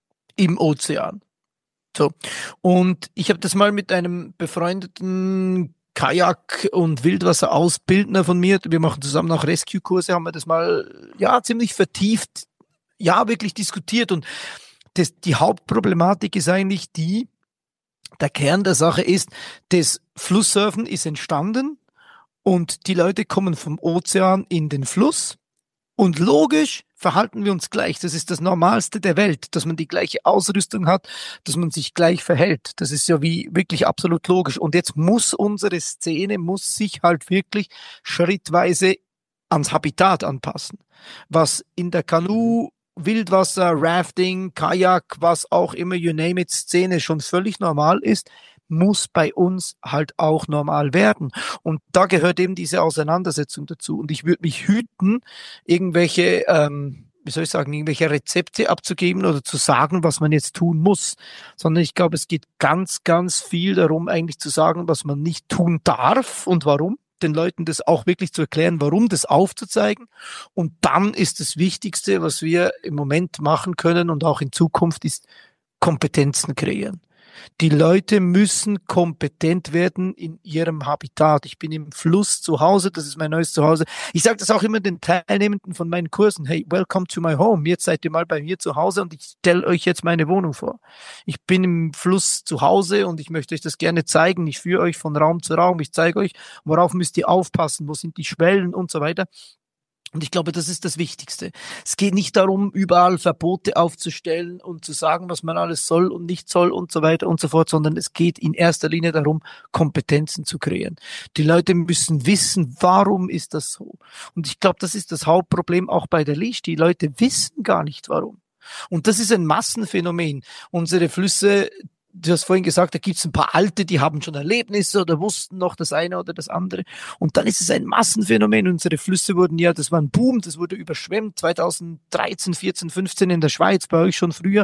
im Ozean. So. Und ich habe das mal mit einem befreundeten Kajak- und Wildwasserausbildner von mir, wir machen zusammen auch Rescue-Kurse, haben wir das mal, ja, ziemlich vertieft, ja, wirklich diskutiert. Und das, die Hauptproblematik ist eigentlich die, der Kern der Sache ist, das Flusssurfen ist entstanden und die Leute kommen vom Ozean in den Fluss und logisch verhalten wir uns gleich. Das ist das Normalste der Welt, dass man die gleiche Ausrüstung hat, dass man sich gleich verhält. Das ist ja wie wirklich absolut logisch. Und jetzt muss unsere Szene, muss sich halt wirklich schrittweise ans Habitat anpassen. Was in der Kanu, Wildwasser, Rafting, Kajak, was auch immer, you name it, Szene schon völlig normal ist, muss bei uns halt auch normal werden. Und da gehört eben diese Auseinandersetzung dazu. Und ich würde mich hüten, irgendwelche, ähm, wie soll ich sagen, irgendwelche Rezepte abzugeben oder zu sagen, was man jetzt tun muss. Sondern ich glaube, es geht ganz, ganz viel darum, eigentlich zu sagen, was man nicht tun darf und warum. Den Leuten das auch wirklich zu erklären, warum, das aufzuzeigen. Und dann ist das Wichtigste, was wir im Moment machen können und auch in Zukunft, ist Kompetenzen kreieren. Die Leute müssen kompetent werden in ihrem Habitat. Ich bin im Fluss zu Hause, das ist mein neues Zuhause. Ich sage das auch immer den Teilnehmenden von meinen Kursen. Hey, welcome to my home. Jetzt seid ihr mal bei mir zu Hause und ich stelle euch jetzt meine Wohnung vor. Ich bin im Fluss zu Hause und ich möchte euch das gerne zeigen. Ich führe euch von Raum zu Raum. Ich zeige euch, worauf müsst ihr aufpassen, wo sind die Schwellen und so weiter. Und ich glaube, das ist das Wichtigste. Es geht nicht darum, überall Verbote aufzustellen und zu sagen, was man alles soll und nicht soll und so weiter und so fort, sondern es geht in erster Linie darum, Kompetenzen zu kreieren. Die Leute müssen wissen, warum ist das so? Und ich glaube, das ist das Hauptproblem auch bei der Leash. Die Leute wissen gar nicht, warum. Und das ist ein Massenphänomen. Unsere Flüsse, du hast vorhin gesagt, da gibt es ein paar Alte, die haben schon Erlebnisse oder wussten noch das eine oder das andere. Und dann ist es ein Massenphänomen. Unsere Flüsse wurden ja, das war ein Boom, das wurde überschwemmt, zweitausenddreizehn, vierzehn, fünfzehn in der Schweiz, bei euch schon früher.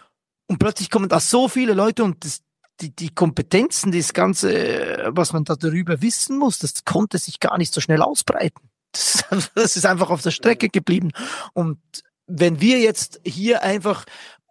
Und plötzlich kommen da so viele Leute und das, die, die Kompetenzen, das Ganze, was man da darüber wissen muss, das konnte sich gar nicht so schnell ausbreiten. Das, das ist einfach auf der Strecke geblieben. Und wenn wir jetzt hier einfach,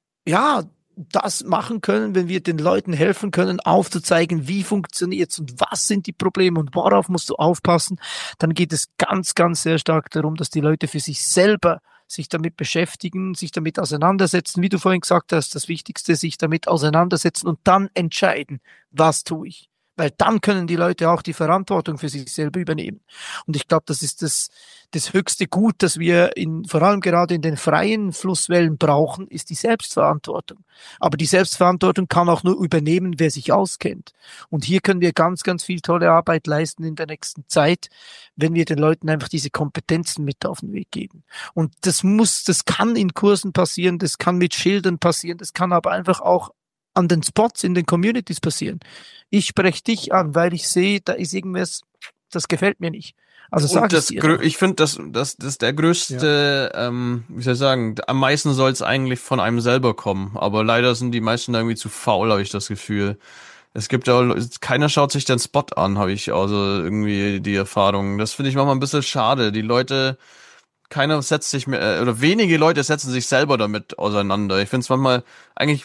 ja, das machen können, wenn wir den Leuten helfen können, aufzuzeigen, wie funktioniert's und was sind die Probleme und worauf musst du aufpassen, dann geht es ganz, ganz sehr stark darum, dass die Leute für sich selber sich damit beschäftigen, sich damit auseinandersetzen, wie du vorhin gesagt hast, das Wichtigste, sich damit auseinandersetzen und dann entscheiden, was tue ich. Weil dann können die Leute auch die Verantwortung für sich selber übernehmen. Und ich glaube, das ist das, das höchste Gut, das wir in, vor allem gerade in den freien Flusswellen brauchen, ist die Selbstverantwortung. Aber die Selbstverantwortung kann auch nur übernehmen, wer sich auskennt. Und hier können wir ganz, ganz viel tolle Arbeit leisten in der nächsten Zeit, wenn wir den Leuten einfach diese Kompetenzen mit auf den Weg geben. Und das muss, das kann in Kursen passieren, das kann mit Schildern passieren, das kann aber einfach auch an den Spots in den Communities passieren. Ich spreche dich an, weil ich sehe, da ist irgendwas, das gefällt mir nicht. Also sag das, ich dir. Ich finde, das, das, das ist der größte, ja. ähm, wie soll ich sagen, am meisten soll es eigentlich von einem selber kommen. Aber leider sind die meisten irgendwie zu faul, habe ich das Gefühl. Es gibt ja, keiner schaut sich den Spot an, habe ich also irgendwie die Erfahrung. Das finde ich manchmal ein bisschen schade. Die Leute, keiner setzt sich mehr, oder wenige Leute setzen sich selber damit auseinander. Ich finde es manchmal eigentlich,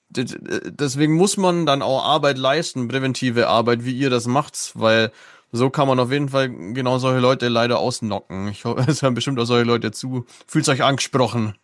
deswegen muss man dann auch Arbeit leisten, präventive Arbeit, wie ihr das macht, weil so kann man auf jeden Fall genau solche Leute leider ausnocken. Ich hoffe, es hören bestimmt auch solche Leute zu. Fühlt euch angesprochen.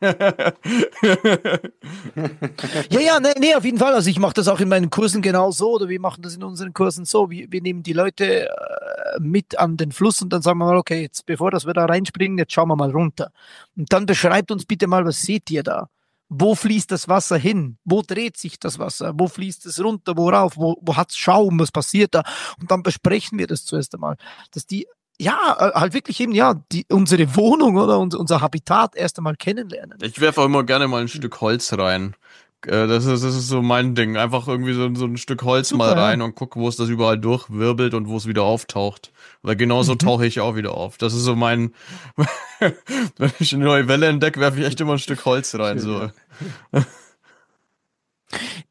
Ja, ja, nee, nee, auf jeden Fall. Also ich mache das auch in meinen Kursen genau so, oder wir machen das in unseren Kursen so. Wir, wir nehmen die Leute äh, mit an den Fluss und dann sagen wir mal, okay, jetzt bevor dass wir da reinspringen, jetzt schauen wir mal runter. Und dann beschreibt uns bitte mal, was seht ihr da? Wo fließt das Wasser hin? Wo dreht sich das Wasser? Wo fließt es runter? Worauf? Wo, wo hat's Schaum? Was passiert da? Und dann besprechen wir das zuerst einmal, dass die, ja, halt wirklich eben, ja, die, unsere Wohnung oder unser, unser Habitat erst einmal kennenlernen. Ich werfe auch immer gerne mal ein Stück Holz rein. Das ist, das ist so mein Ding. Einfach irgendwie so, so ein Stück Holz Super, mal rein ja. und guck, wo es das überall durchwirbelt und wo es wieder auftaucht. Weil genauso mhm. tauche ich auch wieder auf. Das ist so mein, wenn ich eine neue Welle entdecke, werfe ich echt immer ein Stück Holz rein. So.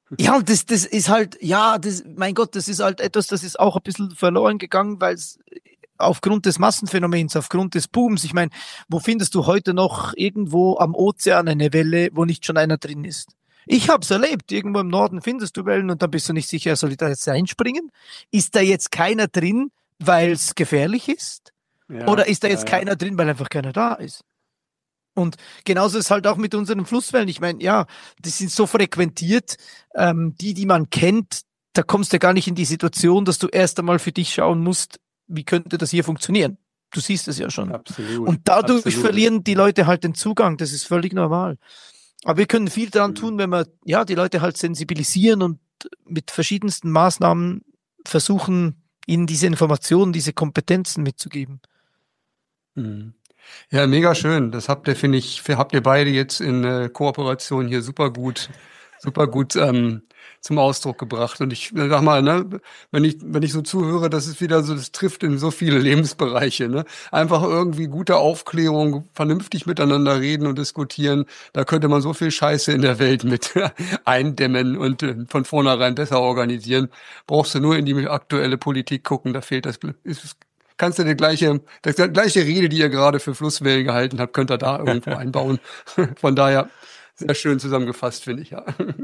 Ja, und das, das ist halt, ja, das, mein Gott, das ist halt etwas, das ist auch ein bisschen verloren gegangen, weil es aufgrund des Massenphänomens, aufgrund des Booms, ich meine, wo findest du heute noch irgendwo am Ozean eine Welle, wo nicht schon einer drin ist? Ich habe es erlebt, irgendwo im Norden findest du Wellen und dann bist du nicht sicher, soll ich da jetzt einspringen? Ist da jetzt keiner drin, weil es gefährlich ist? Ja, Oder ist da jetzt ja, ja. keiner drin, weil einfach keiner da ist? Und genauso ist es halt auch mit unseren Flusswellen. Ich meine, ja, die sind so frequentiert, ähm, die, die man kennt, da kommst du gar nicht in die Situation, dass du erst einmal für dich schauen musst, wie könnte das hier funktionieren. Du siehst es ja schon. Absolut. Und dadurch absolut. verlieren die Leute halt den Zugang. Das ist völlig normal. Aber wir können viel daran Mhm. tun, wenn wir ja die Leute halt sensibilisieren und mit verschiedensten Maßnahmen versuchen, ihnen diese Informationen, diese Kompetenzen mitzugeben. Mhm. Ja, mega schön. Das habt ihr, finde ich, habt ihr beide jetzt in äh, Kooperation hier super gut, super gut ähm, zum Ausdruck gebracht. Und ich äh, sag mal, ne, wenn ich, wenn ich so zuhöre, das ist wieder so, das trifft in so viele Lebensbereiche, ne? Einfach irgendwie gute Aufklärung, vernünftig miteinander reden und diskutieren. Da könnte man so viel Scheiße in der Welt mit eindämmen und äh, von vornherein besser organisieren. Brauchst du nur in die aktuelle Politik gucken, da fehlt das, ist kannst du die gleiche, die gleiche Rede, die ihr gerade für Flusswellen gehalten habt, könnt ihr da irgendwo einbauen. Von daher sehr schön zusammengefasst, finde ich, ja.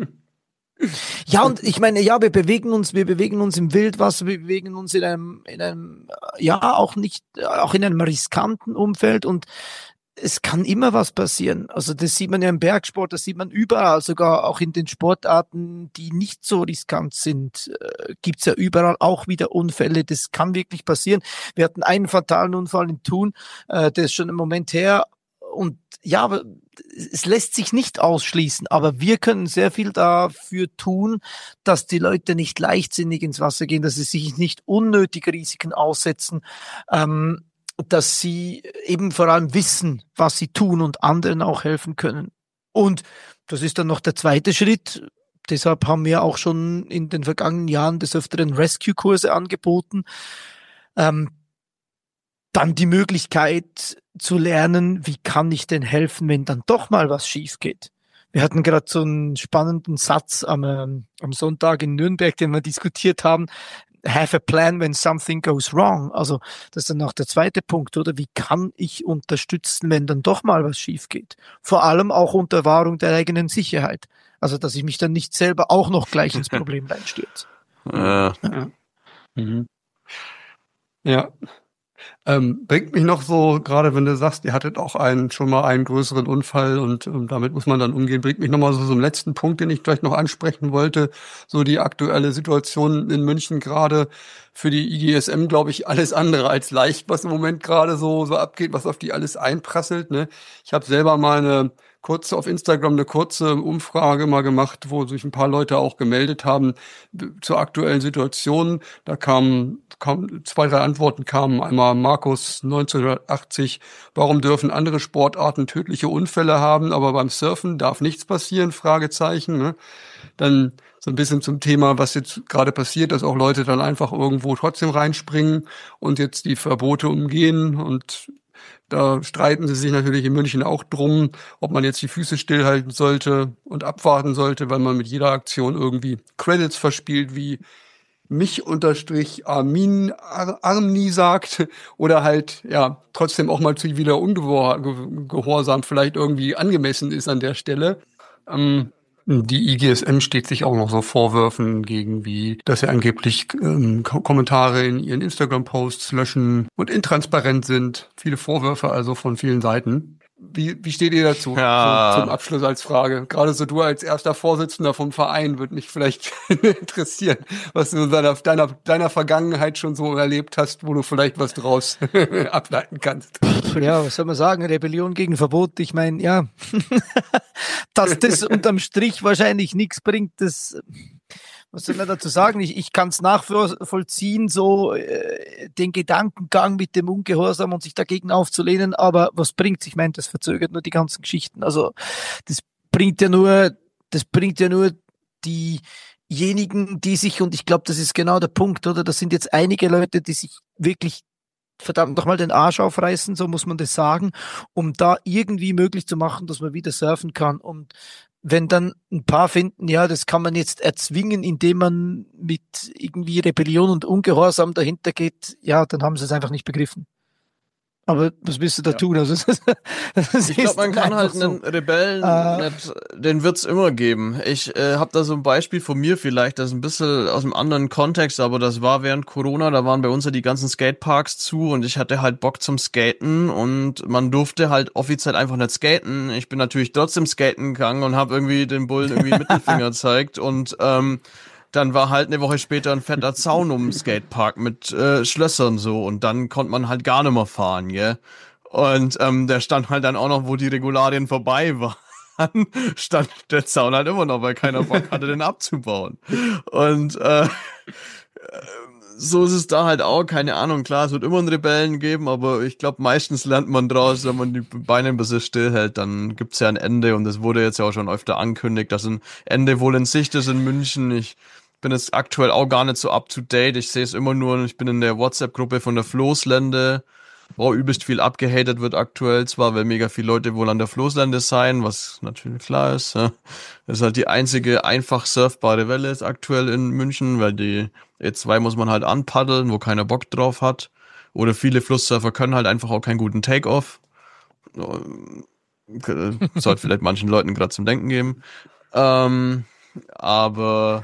Ja, und ich meine, ja, wir bewegen uns, wir bewegen uns im Wildwasser, wir bewegen uns in einem, in einem, äh, ja, auch nicht, äh, auch in einem riskanten Umfeld und es kann immer was passieren. Also das sieht man ja im Bergsport, das sieht man überall, sogar auch in den Sportarten, die nicht so riskant sind, äh, gibt's ja überall auch wieder Unfälle. Das kann wirklich passieren. Wir hatten einen fatalen Unfall in Thun, äh, der ist schon einen Moment her. Und ja, aber es lässt sich nicht ausschließen, aber wir können sehr viel dafür tun, dass die Leute nicht leichtsinnig ins Wasser gehen, dass sie sich nicht unnötige Risiken aussetzen, ähm, dass sie eben vor allem wissen, was sie tun und anderen auch helfen können. Und das ist dann noch der zweite Schritt. Deshalb haben wir auch schon in den vergangenen Jahren des Öfteren Rescue-Kurse angeboten. Ähm, dann die Möglichkeit zu lernen, wie kann ich denn helfen, wenn dann doch mal was schief geht. Wir hatten gerade so einen spannenden Satz am, ähm, am Sonntag in Nürnberg, den wir diskutiert haben. Have a plan when something goes wrong. Also das ist dann auch der zweite Punkt, oder? Wie kann ich unterstützen, wenn dann doch mal was schief geht? Vor allem auch unter Wahrung der eigenen Sicherheit. Also dass ich mich dann nicht selber auch noch gleich ins Problem reinstürze. Ja. Ja. Mhm. Ja. Ähm, bringt mich noch so, gerade wenn du sagst, ihr hattet auch einen, schon mal einen größeren Unfall und, und damit muss man dann umgehen, bringt mich nochmal so zum letzten Punkt, den ich vielleicht noch ansprechen wollte. So die aktuelle Situation in München gerade für die I G S M, glaube ich, alles andere als leicht, was im Moment gerade so, so abgeht, was auf die alles einprasselt, ne? Ich habe selber mal eine kurze auf Instagram eine kurze Umfrage mal gemacht, wo sich ein paar Leute auch gemeldet haben zur aktuellen Situation. Da kamen, kamen zwei, drei Antworten kamen. Einmal Markus neunzehnhundertachtzig, warum dürfen andere Sportarten tödliche Unfälle haben, aber beim Surfen darf nichts passieren? Fragezeichen. Ne? Dann so ein bisschen zum Thema, was jetzt gerade passiert, dass auch Leute dann einfach irgendwo trotzdem reinspringen und jetzt die Verbote umgehen, und da streiten sie sich natürlich in München auch drum, ob man jetzt die Füße stillhalten sollte und abwarten sollte, weil man mit jeder Aktion irgendwie Credits verspielt, wie mich unterstrich Armin Ar Armni sagt, oder halt, ja, trotzdem auch mal zu wieder Ungehorsam vielleicht irgendwie angemessen ist an der Stelle. Ähm, Die I G S M steht sich auch noch so Vorwürfen gegen, wie, dass sie angeblich ähm, Ko Kommentare in ihren Instagram-Posts löschen und intransparent sind. Viele Vorwürfe also von vielen Seiten. Wie, wie steht ihr dazu? Ja. So, zum Abschluss als Frage. Gerade so du als erster Vorsitzender vom Verein würde mich vielleicht interessieren, was du in deiner, deiner, deiner Vergangenheit schon so erlebt hast, wo du vielleicht was draus ableiten kannst. Ja, was soll man sagen? Rebellion gegen Verbot. Ich meine, ja, dass das unterm Strich wahrscheinlich nichts bringt, das, was soll man dazu sagen? Ich, ich kann es nachvollziehen, so äh, den Gedankengang mit dem Ungehorsam und sich dagegen aufzulehnen, aber was bringt's? Ich meine, das verzögert nur die ganzen Geschichten. Also das bringt ja nur, das bringt ja nur diejenigen, die sich, und ich glaube, das ist genau der Punkt, oder? Das sind jetzt einige Leute, die sich wirklich verdammt nochmal den Arsch aufreißen, so muss man das sagen, um da irgendwie möglich zu machen, dass man wieder surfen kann. Und wenn dann ein paar finden, ja, das kann man jetzt erzwingen, indem man mit irgendwie Rebellion und Ungehorsam dahinter geht, ja, dann haben sie es einfach nicht begriffen. Aber was willst du da Ja. tun? Also, das, das Ich glaube, man ist kann halt einfach so. einen Rebellen, Äh, nicht, den wird's immer geben. Ich äh, habe da so ein Beispiel von mir vielleicht, das ist ein bisschen aus einem anderen Kontext, aber das war während Corona, da waren bei uns ja die ganzen Skateparks zu und ich hatte halt Bock zum Skaten und man durfte halt offiziell einfach nicht skaten. Ich bin natürlich trotzdem skaten gegangen und habe irgendwie den Bullen irgendwie Mittelfinger gezeigt und ähm, dann war halt eine Woche später ein fetter Zaun um den Skatepark mit äh, Schlössern so und dann konnte man halt gar nicht mehr fahren, gell? Und ähm, der stand halt dann auch noch, wo die Regularien vorbei waren, stand der Zaun halt immer noch, weil keiner Bock hatte, den abzubauen. Und äh, so ist es da halt auch, keine Ahnung, klar, es wird immer einen Rebellen geben, aber ich glaube, meistens lernt man draus, wenn man die Beine ein bisschen stillhält, dann gibt's ja ein Ende und es wurde jetzt ja auch schon öfter angekündigt, dass ein Ende wohl in Sicht ist in München. Ich bin jetzt aktuell auch gar nicht so up to date, ich sehe es immer nur, ich bin in der WhatsApp-Gruppe von der Floßlände, wo übelst viel abgehatet wird aktuell, zwar, weil mega viele Leute wohl an der Floßlände sein, was natürlich klar ist. Ja. Das ist halt die einzige einfach surfbare Welle ist aktuell in München, weil die E zwei muss man halt anpaddeln, wo keiner Bock drauf hat. Oder viele Flusssurfer können halt einfach auch keinen guten Take-Off. Sollte vielleicht manchen Leuten gerade zum Denken geben. Ähm, aber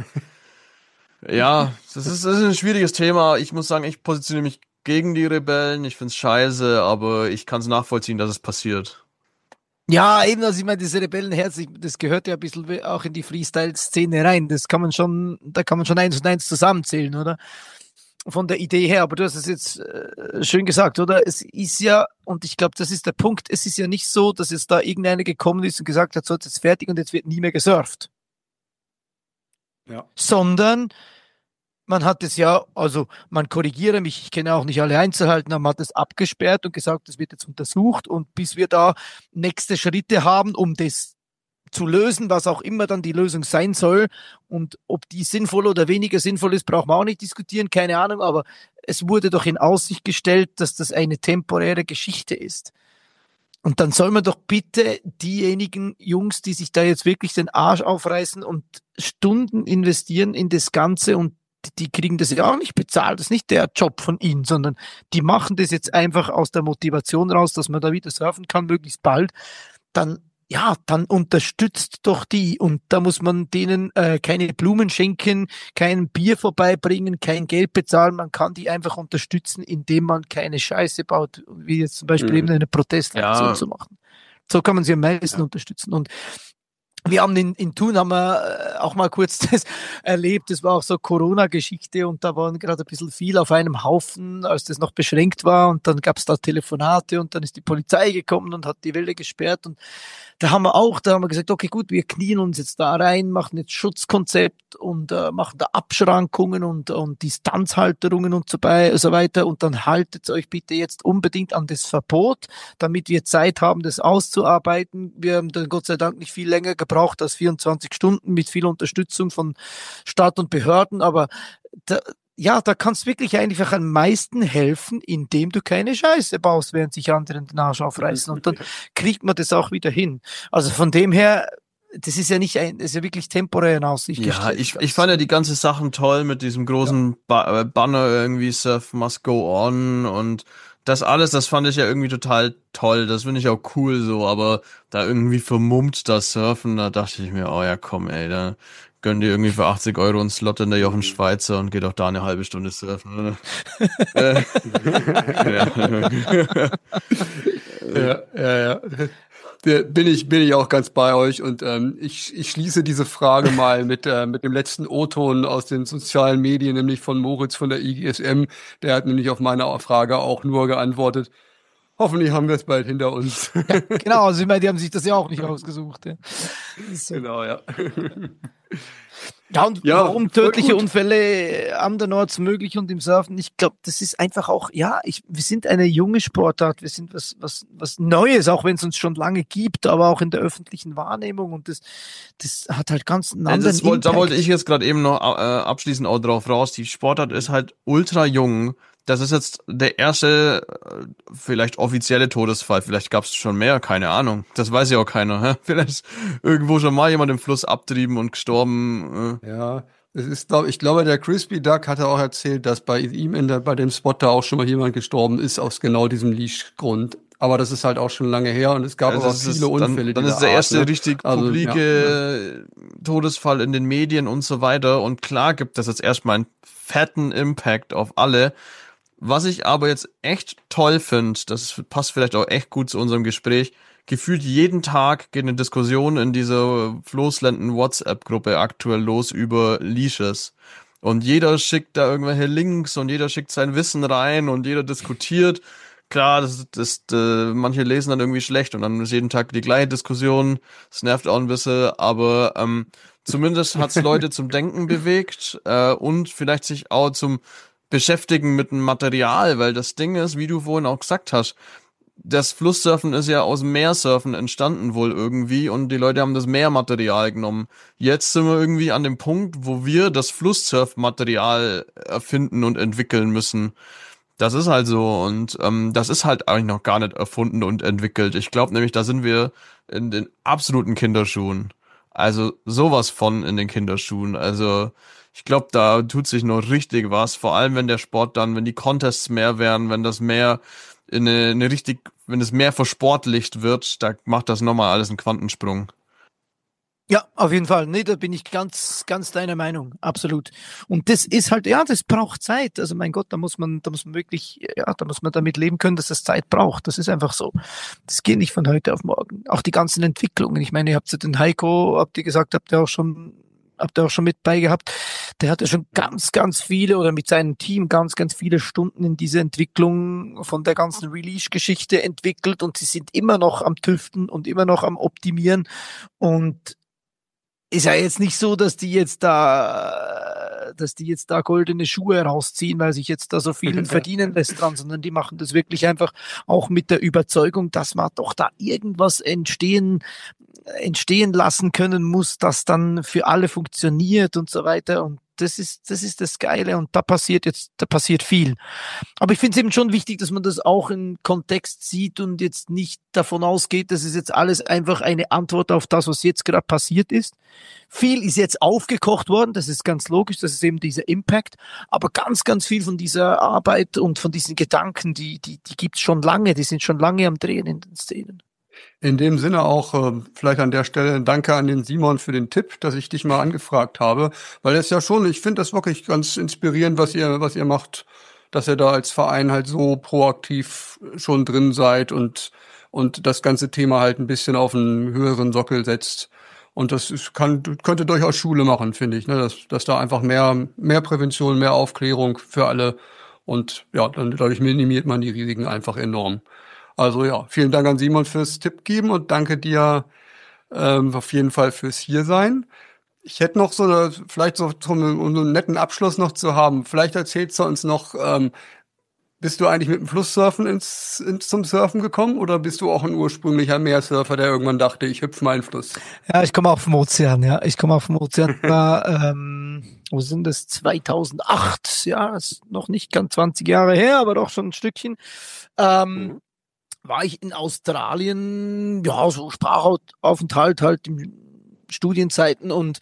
ja, das ist, das ist ein schwieriges Thema. Ich muss sagen, ich positioniere mich gegen die Rebellen. Ich find's scheiße, aber ich kann es nachvollziehen, dass es passiert. Ja, eben, also ich meine, diese Rebellenherz, ich- das gehört ja ein bisschen wie- auch in die Freestyle-Szene rein. Das kann man schon, da kann man schon eins und eins zusammenzählen, oder? Von der Idee her, aber du hast es jetzt äh, schön gesagt, oder? Es ist ja, und ich glaube, das ist der Punkt, es ist ja nicht so, dass jetzt da irgendeiner gekommen ist und gesagt hat, so, jetzt ist fertig und jetzt wird nie mehr gesurft. Ja. Sondern man hat es ja, also man korrigiere mich, ich kenne auch nicht alle Einzelheiten, aber man hat es abgesperrt und gesagt, das wird jetzt untersucht und bis wir da nächste Schritte haben, um das zu lösen, was auch immer dann die Lösung sein soll und ob die sinnvoll oder weniger sinnvoll ist, braucht man auch nicht diskutieren, keine Ahnung, aber es wurde doch in Aussicht gestellt, dass das eine temporäre Geschichte ist. Und dann soll man doch bitte diejenigen Jungs, die sich da jetzt wirklich den Arsch aufreißen und Stunden investieren in das Ganze und die kriegen das ja auch nicht bezahlt. Das ist nicht der Job von ihnen, sondern die machen das jetzt einfach aus der Motivation raus, dass man da wieder surfen kann, möglichst bald. Dann, ja, dann unterstützt doch die. Und da muss man denen äh, keine Blumen schenken, kein Bier vorbeibringen, kein Geld bezahlen. Man kann die einfach unterstützen, indem man keine Scheiße baut, wie jetzt zum Beispiel Mhm. eben eine Protestaktion Ja. zu machen. So kann man sie am meisten Ja. unterstützen. Und wir haben in, in Thun haben wir äh, auch mal kurz das erlebt. Das war auch so Corona-Geschichte und da waren gerade ein bisschen viel auf einem Haufen, als das noch beschränkt war. Und dann gab es da Telefonate und dann ist die Polizei gekommen und hat die Welle gesperrt. Und da haben wir auch, da haben wir gesagt, okay, gut, wir knien uns jetzt da rein, machen jetzt Schutzkonzept und äh, machen da Abschrankungen und, und Distanzhalterungen und so, bei, so weiter. Und dann haltet euch bitte jetzt unbedingt an das Verbot, damit wir Zeit haben, das auszuarbeiten. Wir haben dann Gott sei Dank nicht viel länger gebraucht als vierundzwanzig Stunden mit viel Unterstützung von Staat und Behörden. Aber da, ja, da kannst du wirklich einfach am meisten helfen, indem du keine Scheiße baust, während sich andere den Arsch aufreißen. Und dann kriegt man das auch wieder hin. Also von dem her, das ist ja nicht ein, das ist ja wirklich temporär in Aussicht Ja, gestellt. ich, ich fand ja die ganze Sachen toll mit diesem großen ba äh, Banner irgendwie, Surf must go on und das alles, das fand ich ja irgendwie total toll. Das finde ich auch cool so, aber da irgendwie vermummt das Surfen, da dachte ich mir, oh ja komm ey, da gönn dir irgendwie für achtzig Euro einen Slot in der Jochen Schweizer und geht auch da eine halbe Stunde surfen. äh, ja. Ja, ja, ja. Da bin ich, bin ich auch ganz bei euch und ähm, ich, ich schließe diese Frage mal mit, äh, mit dem letzten O-Ton aus den sozialen Medien, nämlich von Moritz von der I G S M. Der hat nämlich auf meine Frage auch nur geantwortet, hoffentlich haben wir es bald hinter uns. Ja, genau, also ich meine, die haben sich das ja auch nicht ausgesucht. Ja, so. Genau, ja. Ja, und Ja, warum voll tödliche gut. Unfälle andernorts möglich und im Surfen? Ich glaube, das ist einfach auch, ja, ich, wir sind eine junge Sportart, wir sind was, was, was Neues, auch wenn es uns schon lange gibt, aber auch in der öffentlichen Wahrnehmung und das, das hat halt ganz einen anderen Das wollte, da Impact. wollte ich jetzt gerade eben noch äh, abschließend auch drauf raus. Die Sportart ist halt ultra jung. das ist jetzt der erste, äh, vielleicht offizielle Todesfall. Vielleicht gab es schon mehr, keine Ahnung. Das weiß ja auch keiner. Hä? Vielleicht ist irgendwo schon mal jemand im Fluss abtrieben und gestorben. Äh. Ja, es ist, glaub, ich glaube, der Crispy Duck hatte auch erzählt, dass bei ihm in der, bei dem Spot da auch schon mal jemand gestorben ist aus genau diesem Leash-Grund. Aber das ist halt auch schon lange her und es gab Also aber das viele ist, Unfälle. Dann, dann ist dieser der Art, erste ne? richtig Also, publike ja. Todesfall in den Medien und so weiter. Und klar gibt das jetzt erstmal einen fetten Impact auf alle. Was ich aber jetzt echt toll finde, das passt vielleicht auch echt gut zu unserem Gespräch, gefühlt jeden Tag geht eine Diskussion in dieser Floßlenden-WhatsApp-Gruppe aktuell los über Leashes. Und jeder schickt da irgendwelche Links und jeder schickt sein Wissen rein und jeder diskutiert. Klar, das, das, das, manche lesen dann irgendwie schlecht und dann ist jeden Tag die gleiche Diskussion. Das nervt auch ein bisschen, aber ähm, zumindest hat's Leute zum Denken bewegt äh, und vielleicht sich auch zum Beschäftigen mit dem Material, weil das Ding ist, wie du vorhin auch gesagt hast, das Flusssurfen ist ja aus dem Meersurfen entstanden wohl irgendwie und die Leute haben das Meermaterial genommen. Jetzt sind wir irgendwie an dem Punkt, wo wir das Flusssurfmaterial erfinden und entwickeln müssen. Das ist halt so und ähm, das ist halt eigentlich noch gar nicht erfunden und entwickelt. Ich glaube nämlich, da sind wir in den absoluten Kinderschuhen. Also sowas von in den Kinderschuhen. Also ich glaube, da tut sich noch richtig was. Vor allem, wenn der Sport dann, wenn die Contests mehr werden, wenn das mehr in eine, eine richtig, wenn es mehr versportlicht wird, da macht das nochmal alles einen Quantensprung. Ja, auf jeden Fall. Nee, da bin ich ganz, ganz deiner Meinung. Absolut. Und das ist halt, ja, das braucht Zeit. Also mein Gott, da muss man, da muss man wirklich, ja, da muss man damit leben können, dass das Zeit braucht. Das ist einfach so. Das geht nicht von heute auf morgen. Auch die ganzen Entwicklungen. Ich meine, ihr habt ja den Heiko, habt ihr gesagt, habt ihr auch schon, habt ihr auch schon mit beigehabt. Der hat ja schon ganz, ganz viele oder mit seinem Team ganz, ganz viele Stunden in diese Entwicklung von der ganzen Release-Geschichte entwickelt und sie sind immer noch am Tüften und immer noch am Optimieren und ist ja jetzt nicht so, dass die jetzt da, dass die jetzt da goldene Schuhe rausziehen, weil sich jetzt da so viel verdienen lässt dran, sondern die machen das wirklich einfach auch mit der Überzeugung, dass man doch da irgendwas entstehen, entstehen lassen können muss, das dann für alle funktioniert und so weiter. Und das ist, das ist das Geile. Und da passiert jetzt, da passiert viel. Aber ich finde es eben schon wichtig, dass man das auch im Kontext sieht und jetzt nicht davon ausgeht, dass es jetzt alles einfach eine Antwort auf das, was jetzt gerade passiert ist. Viel ist jetzt aufgekocht worden, das ist ganz logisch, das ist eben dieser Impact. Aber ganz, ganz viel von dieser Arbeit und von diesen Gedanken, die, die, die gibt's schon lange, die sind schon lange am Drehen in den Szenen. In dem Sinne auch äh, vielleicht an der Stelle danke an den Simon für den Tipp, dass ich dich mal angefragt habe, weil es ja schon, ich finde das wirklich ganz inspirierend, was ihr was ihr macht, dass ihr da als Verein halt so proaktiv schon drin seid und und das ganze Thema halt ein bisschen auf einen höheren Sockel setzt. Und das ist, kann könnte durchaus Schule machen, finde ich, ne, dass dass da einfach mehr mehr Prävention, mehr Aufklärung für alle und ja, dann dadurch minimiert man die Risiken einfach enorm. Also ja, vielen Dank an Simon fürs Tipp geben und danke dir ähm, auf jeden Fall fürs Hiersein. Ich hätte noch so, vielleicht so, um einen netten Abschluss noch zu haben, vielleicht erzählst du uns noch, ähm, bist du eigentlich mit dem Flusssurfen ins, ins, zum Surfen gekommen oder bist du auch ein ursprünglicher Meersurfer, der irgendwann dachte, ich hüpfe mal in den Fluss? Ja, ich komme auch vom Ozean, ja. Ich komme auch vom Ozean. War, ähm, wo sind das? zweitausendacht, ja, ist noch nicht ganz zwanzig Jahre her, aber doch schon ein Stückchen. Ähm, mhm. War ich in Australien, ja, so Sprachaufenthalt halt in Studienzeiten und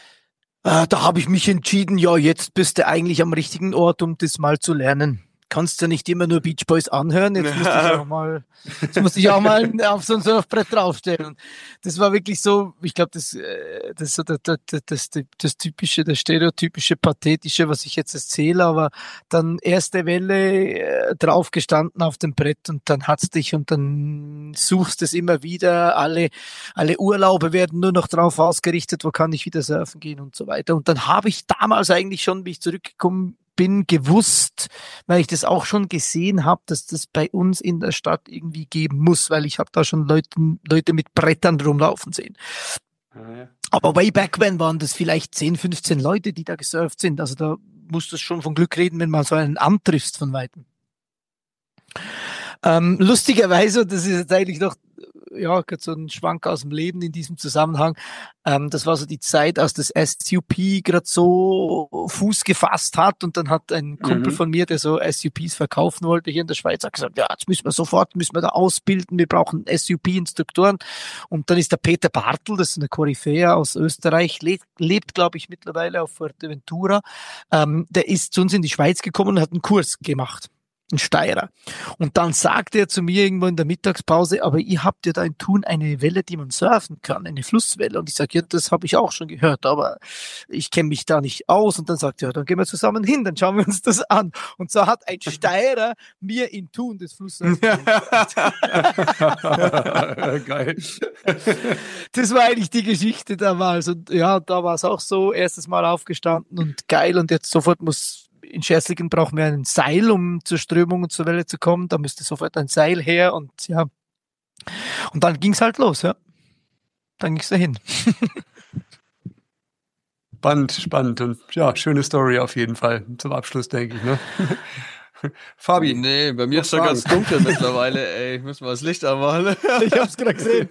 äh, da habe ich mich entschieden, ja, jetzt bist du eigentlich am richtigen Ort, um das mal zu lernen. Kannst ja nicht immer nur Beach Boys anhören, jetzt musste ich auch mal, jetzt musste ich auch mal auf so ein Surfbrett draufstellen. Das war wirklich so, ich glaube, das, das, das, das, das, das, das typische, das stereotypische, pathetische, was ich jetzt erzähle, aber dann erste Welle drauf gestanden auf dem Brett und dann hat's dich und dann suchst es immer wieder, alle, alle Urlaube werden nur noch drauf ausgerichtet, wo kann ich wieder surfen gehen und so weiter. Und dann habe ich damals eigentlich schon, wie ich zurückgekommen bin, gewusst, weil ich das auch schon gesehen habe, dass das bei uns in der Stadt irgendwie geben muss, weil ich habe da schon Leute, Leute mit Brettern rumlaufen sehen. Ja. Aber way back when waren das vielleicht zehn, fünfzehn Leute, die da gesurft sind. Also da musst du schon von Glück reden, wenn man so einen antriffst von Weitem. Ähm, lustigerweise, das ist jetzt eigentlich noch ja, so ein Schwank aus dem Leben in diesem Zusammenhang. Ähm, das war so die Zeit, als das S U P gerade so Fuß gefasst hat und dann hat ein Kumpel mhm. von mir, der so S U Ps verkaufen wollte hier in der Schweiz, hat gesagt, ja, jetzt müssen wir sofort, müssen wir da ausbilden, wir brauchen S U P-Instruktoren. Und dann ist der Peter Bartel, das ist eine Koryphäe aus Österreich, lebt, lebt glaube ich, mittlerweile auf Fuerteventura. Ähm, der ist zu uns in die Schweiz gekommen und hat einen Kurs gemacht. Ein Steirer. Und dann sagte er zu mir irgendwo in der Mittagspause, aber ihr habt ja da in Thun eine Welle, die man surfen kann, eine Flusswelle. Und ich sage, ja, das habe ich auch schon gehört, aber ich kenne mich da nicht aus. Und dann sagt er, ja, dann gehen wir zusammen hin, dann schauen wir uns das an. Und so hat ein Steirer mir in Thun das Flusssurfen Geil. Das war eigentlich die Geschichte damals. Und ja, da war es auch so, erstes Mal aufgestanden und geil. Und jetzt sofort muss in Scherslingen brauchen wir ein Seil, um zur Strömung und zur Welle zu kommen. Da müsste sofort ein Seil her und ja. Und dann ging's halt los, ja. Dann ging's dahin. Spannend, spannend und ja, schöne Story auf jeden Fall zum Abschluss, denke ich, ne? Fabi. Nee, bei mir ist schon ganz dunkel mittlerweile, ey. Ich muss mal das Licht anmachen. Ich hab's gerade gesehen.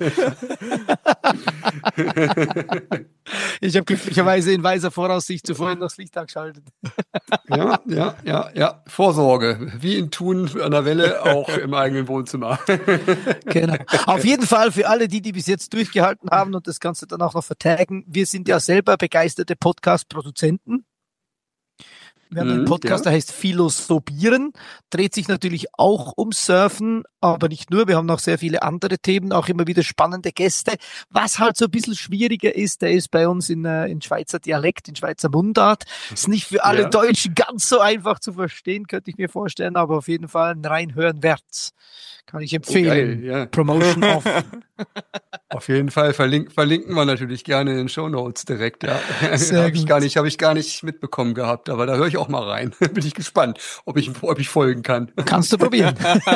Ich habe glücklicherweise in weiser Voraussicht zuvor das Licht angeschaltet. Ja, ja, ja, ja. Vorsorge. Wie in Thun an der Welle, auch im eigenen Wohnzimmer. Genau. Auf jeden Fall für alle, die, die bis jetzt durchgehalten haben und das Ganze dann auch noch vertagen. Wir sind ja selber begeisterte Podcast-Produzenten. Wir haben einen Podcast, ja. Der heißt Philosophieren, dreht sich natürlich auch um Surfen, aber nicht nur. Wir haben noch sehr viele andere Themen, auch immer wieder spannende Gäste. Was halt so ein bisschen schwieriger ist, der ist bei uns in, in Schweizer Dialekt, in Schweizer Mundart. Ist nicht für alle ja. Deutschen ganz so einfach zu verstehen, könnte ich mir vorstellen, aber auf jeden Fall ein Reinhören wert. Kann ich empfehlen. Oh, geil, ja. Promotion off. Auf jeden Fall verlink, verlinken wir natürlich gerne in den Shownotes direkt. Ja. Sehr habe gut. ich gar nicht, habe ich gar nicht mitbekommen gehabt, aber da höre ich auch mal rein. Bin ich gespannt, ob ich, ob ich folgen kann. Kannst du probieren.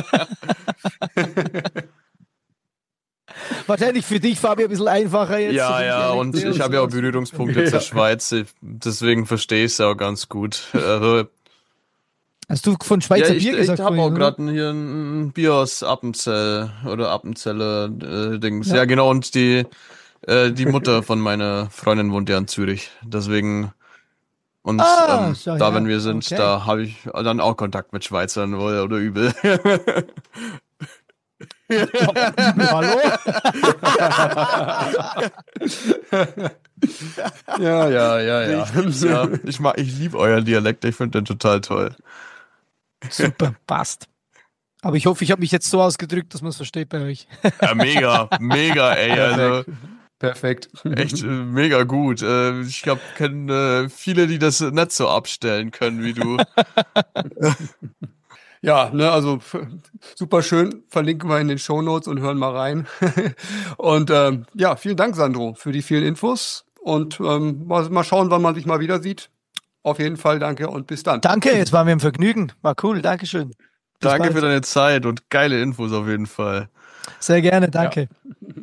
Wahrscheinlich für dich, Fabi, ein bisschen einfacher jetzt. Ja, ja, und ich, ich habe ja auch Berührungspunkte ja. zur Schweiz, deswegen verstehe ich es auch ganz gut. Also, hast du von Schweizer ja, ich, Bier gesagt? Ich habe auch gerade hier ein Bier aus Appenzell oder Appenzeller äh, Dings. Ja. ja, genau, und die äh, die Mutter von meiner Freundin wohnt ja in Zürich. Deswegen, und ah, ähm, so, da, ja. wenn wir sind, okay. Da habe ich dann auch Kontakt mit Schweizern, wohl oder übel. Hallo? ja, ja, ja, ja. Ich, ja, ich, mag, ich liebe euren Dialekt, ich finde den total toll. Super, passt. Aber ich hoffe, ich habe mich jetzt so ausgedrückt, dass man es versteht bei euch. Ja, mega, mega, ey. Also, perfekt. Echt äh, mega gut. Äh, ich glaube, kennen äh, viele, die das nicht so abstellen können wie du. Ja, ne, also super schön. Verlinken wir in den Shownotes und hören mal rein. Und ähm, ja, vielen Dank, Sandro, für die vielen Infos. Und ähm, mal, mal schauen, wann man sich mal wieder sieht. Auf jeden Fall danke und bis dann. Danke, jetzt waren wir im Vergnügen. War cool, Dankeschön. Bis danke bald. Für deine Zeit und geile Infos auf jeden Fall. Sehr gerne, danke. Ja.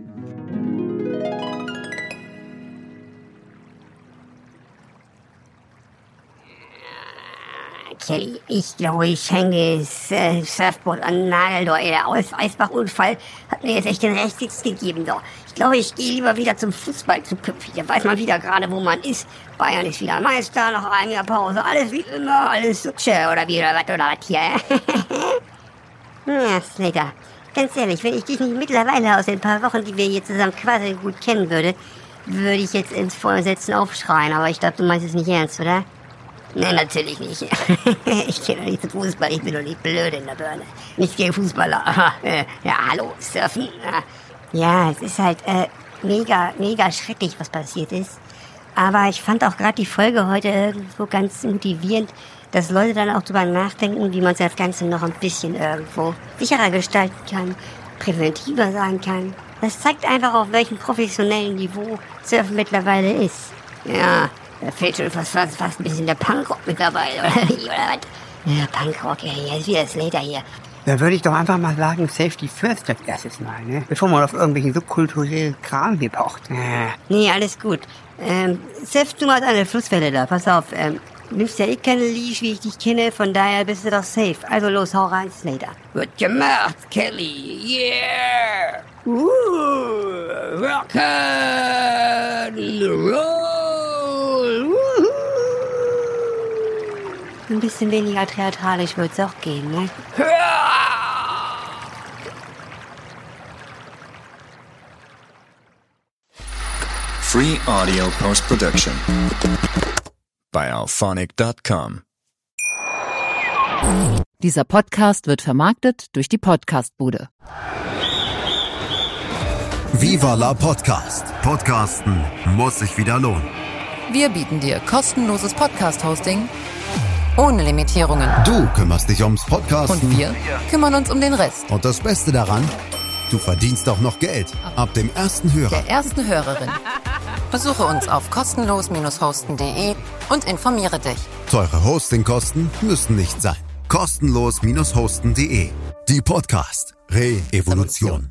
Kelly, ich glaube, ich hänge das äh, Surfboard an den Nagel, doch. Der Aus- Eisbachunfall hat mir jetzt echt den Rechtsitz gegeben, doch. Ich glaube, ich gehe lieber wieder zum Fußball zu Köpfi. Da weiß man wieder gerade, wo man ist. Bayern ist wieder Meister, nach einem Jahr Pause. Alles wie immer, alles Sutsche, oder wie, oder was, oder was hier. Ja, Slater, ganz ehrlich, wenn ich dich nicht mittlerweile aus den paar Wochen, die wir hier zusammen quasi gut kennen würde, würde ich jetzt ins Vorsetzen aufschreien. Aber ich glaube, du meinst es nicht ernst, oder? Nein, natürlich nicht. Ich kenne doch nicht zum Fußball, ich bin doch nicht blöd in der Birne. Nicht gegen Fußballer. Ja, hallo, surfen. Ja, es ist halt äh, mega, mega schrecklich, was passiert ist. Aber ich fand auch gerade die Folge heute irgendwo ganz motivierend, dass Leute dann auch drüber nachdenken, wie man das Ganze noch ein bisschen irgendwo sicherer gestalten kann, präventiver sein kann. Das zeigt einfach, auf welchem professionellen Niveau Surfen mittlerweile ist. Ja, da fehlt schon fast, fast, fast ein bisschen der Punkrock mittlerweile, oder wie, oder was? Ja, Punkrock, ja, hier ist wieder Slater hier. Da würde ich doch einfach mal sagen, Safety First als erstes Mal, ne? Bevor man auf irgendwelchen subkulturellen Kram gepocht. Ja. Nee, alles gut. Ähm, surfst du mal eine Flusswelle da, pass auf, ähm, Du nimmst ja eh keine Leash, wie ich dich kenne, von daher bist du doch safe. Also los, hau rein, Slater. Wird gemacht, Kelly. Yeah! Uh, Rock'n'Roll! Woohoo! Ein bisschen weniger theatralisch wird's auch gehen, ne? Free Audio Post-Production bei auphonic Punkt com. Dieser Podcast wird vermarktet durch die Podcastbude. Viva la Podcast. Podcasten muss sich wieder lohnen. Wir bieten dir kostenloses Podcast-Hosting ohne Limitierungen. Du kümmerst dich ums Podcasten. Und wir kümmern uns um den Rest. Und das Beste daran, du verdienst auch noch Geld. Ab dem ersten Hörer. Der ersten Hörerin. Besuche uns auf kostenlos Bindestrich hosten Punkt de und informiere dich. Teure Hostingkosten müssen nicht sein. kostenlos Bindestrich hosten Punkt de. Die Podcast Re-Evolution.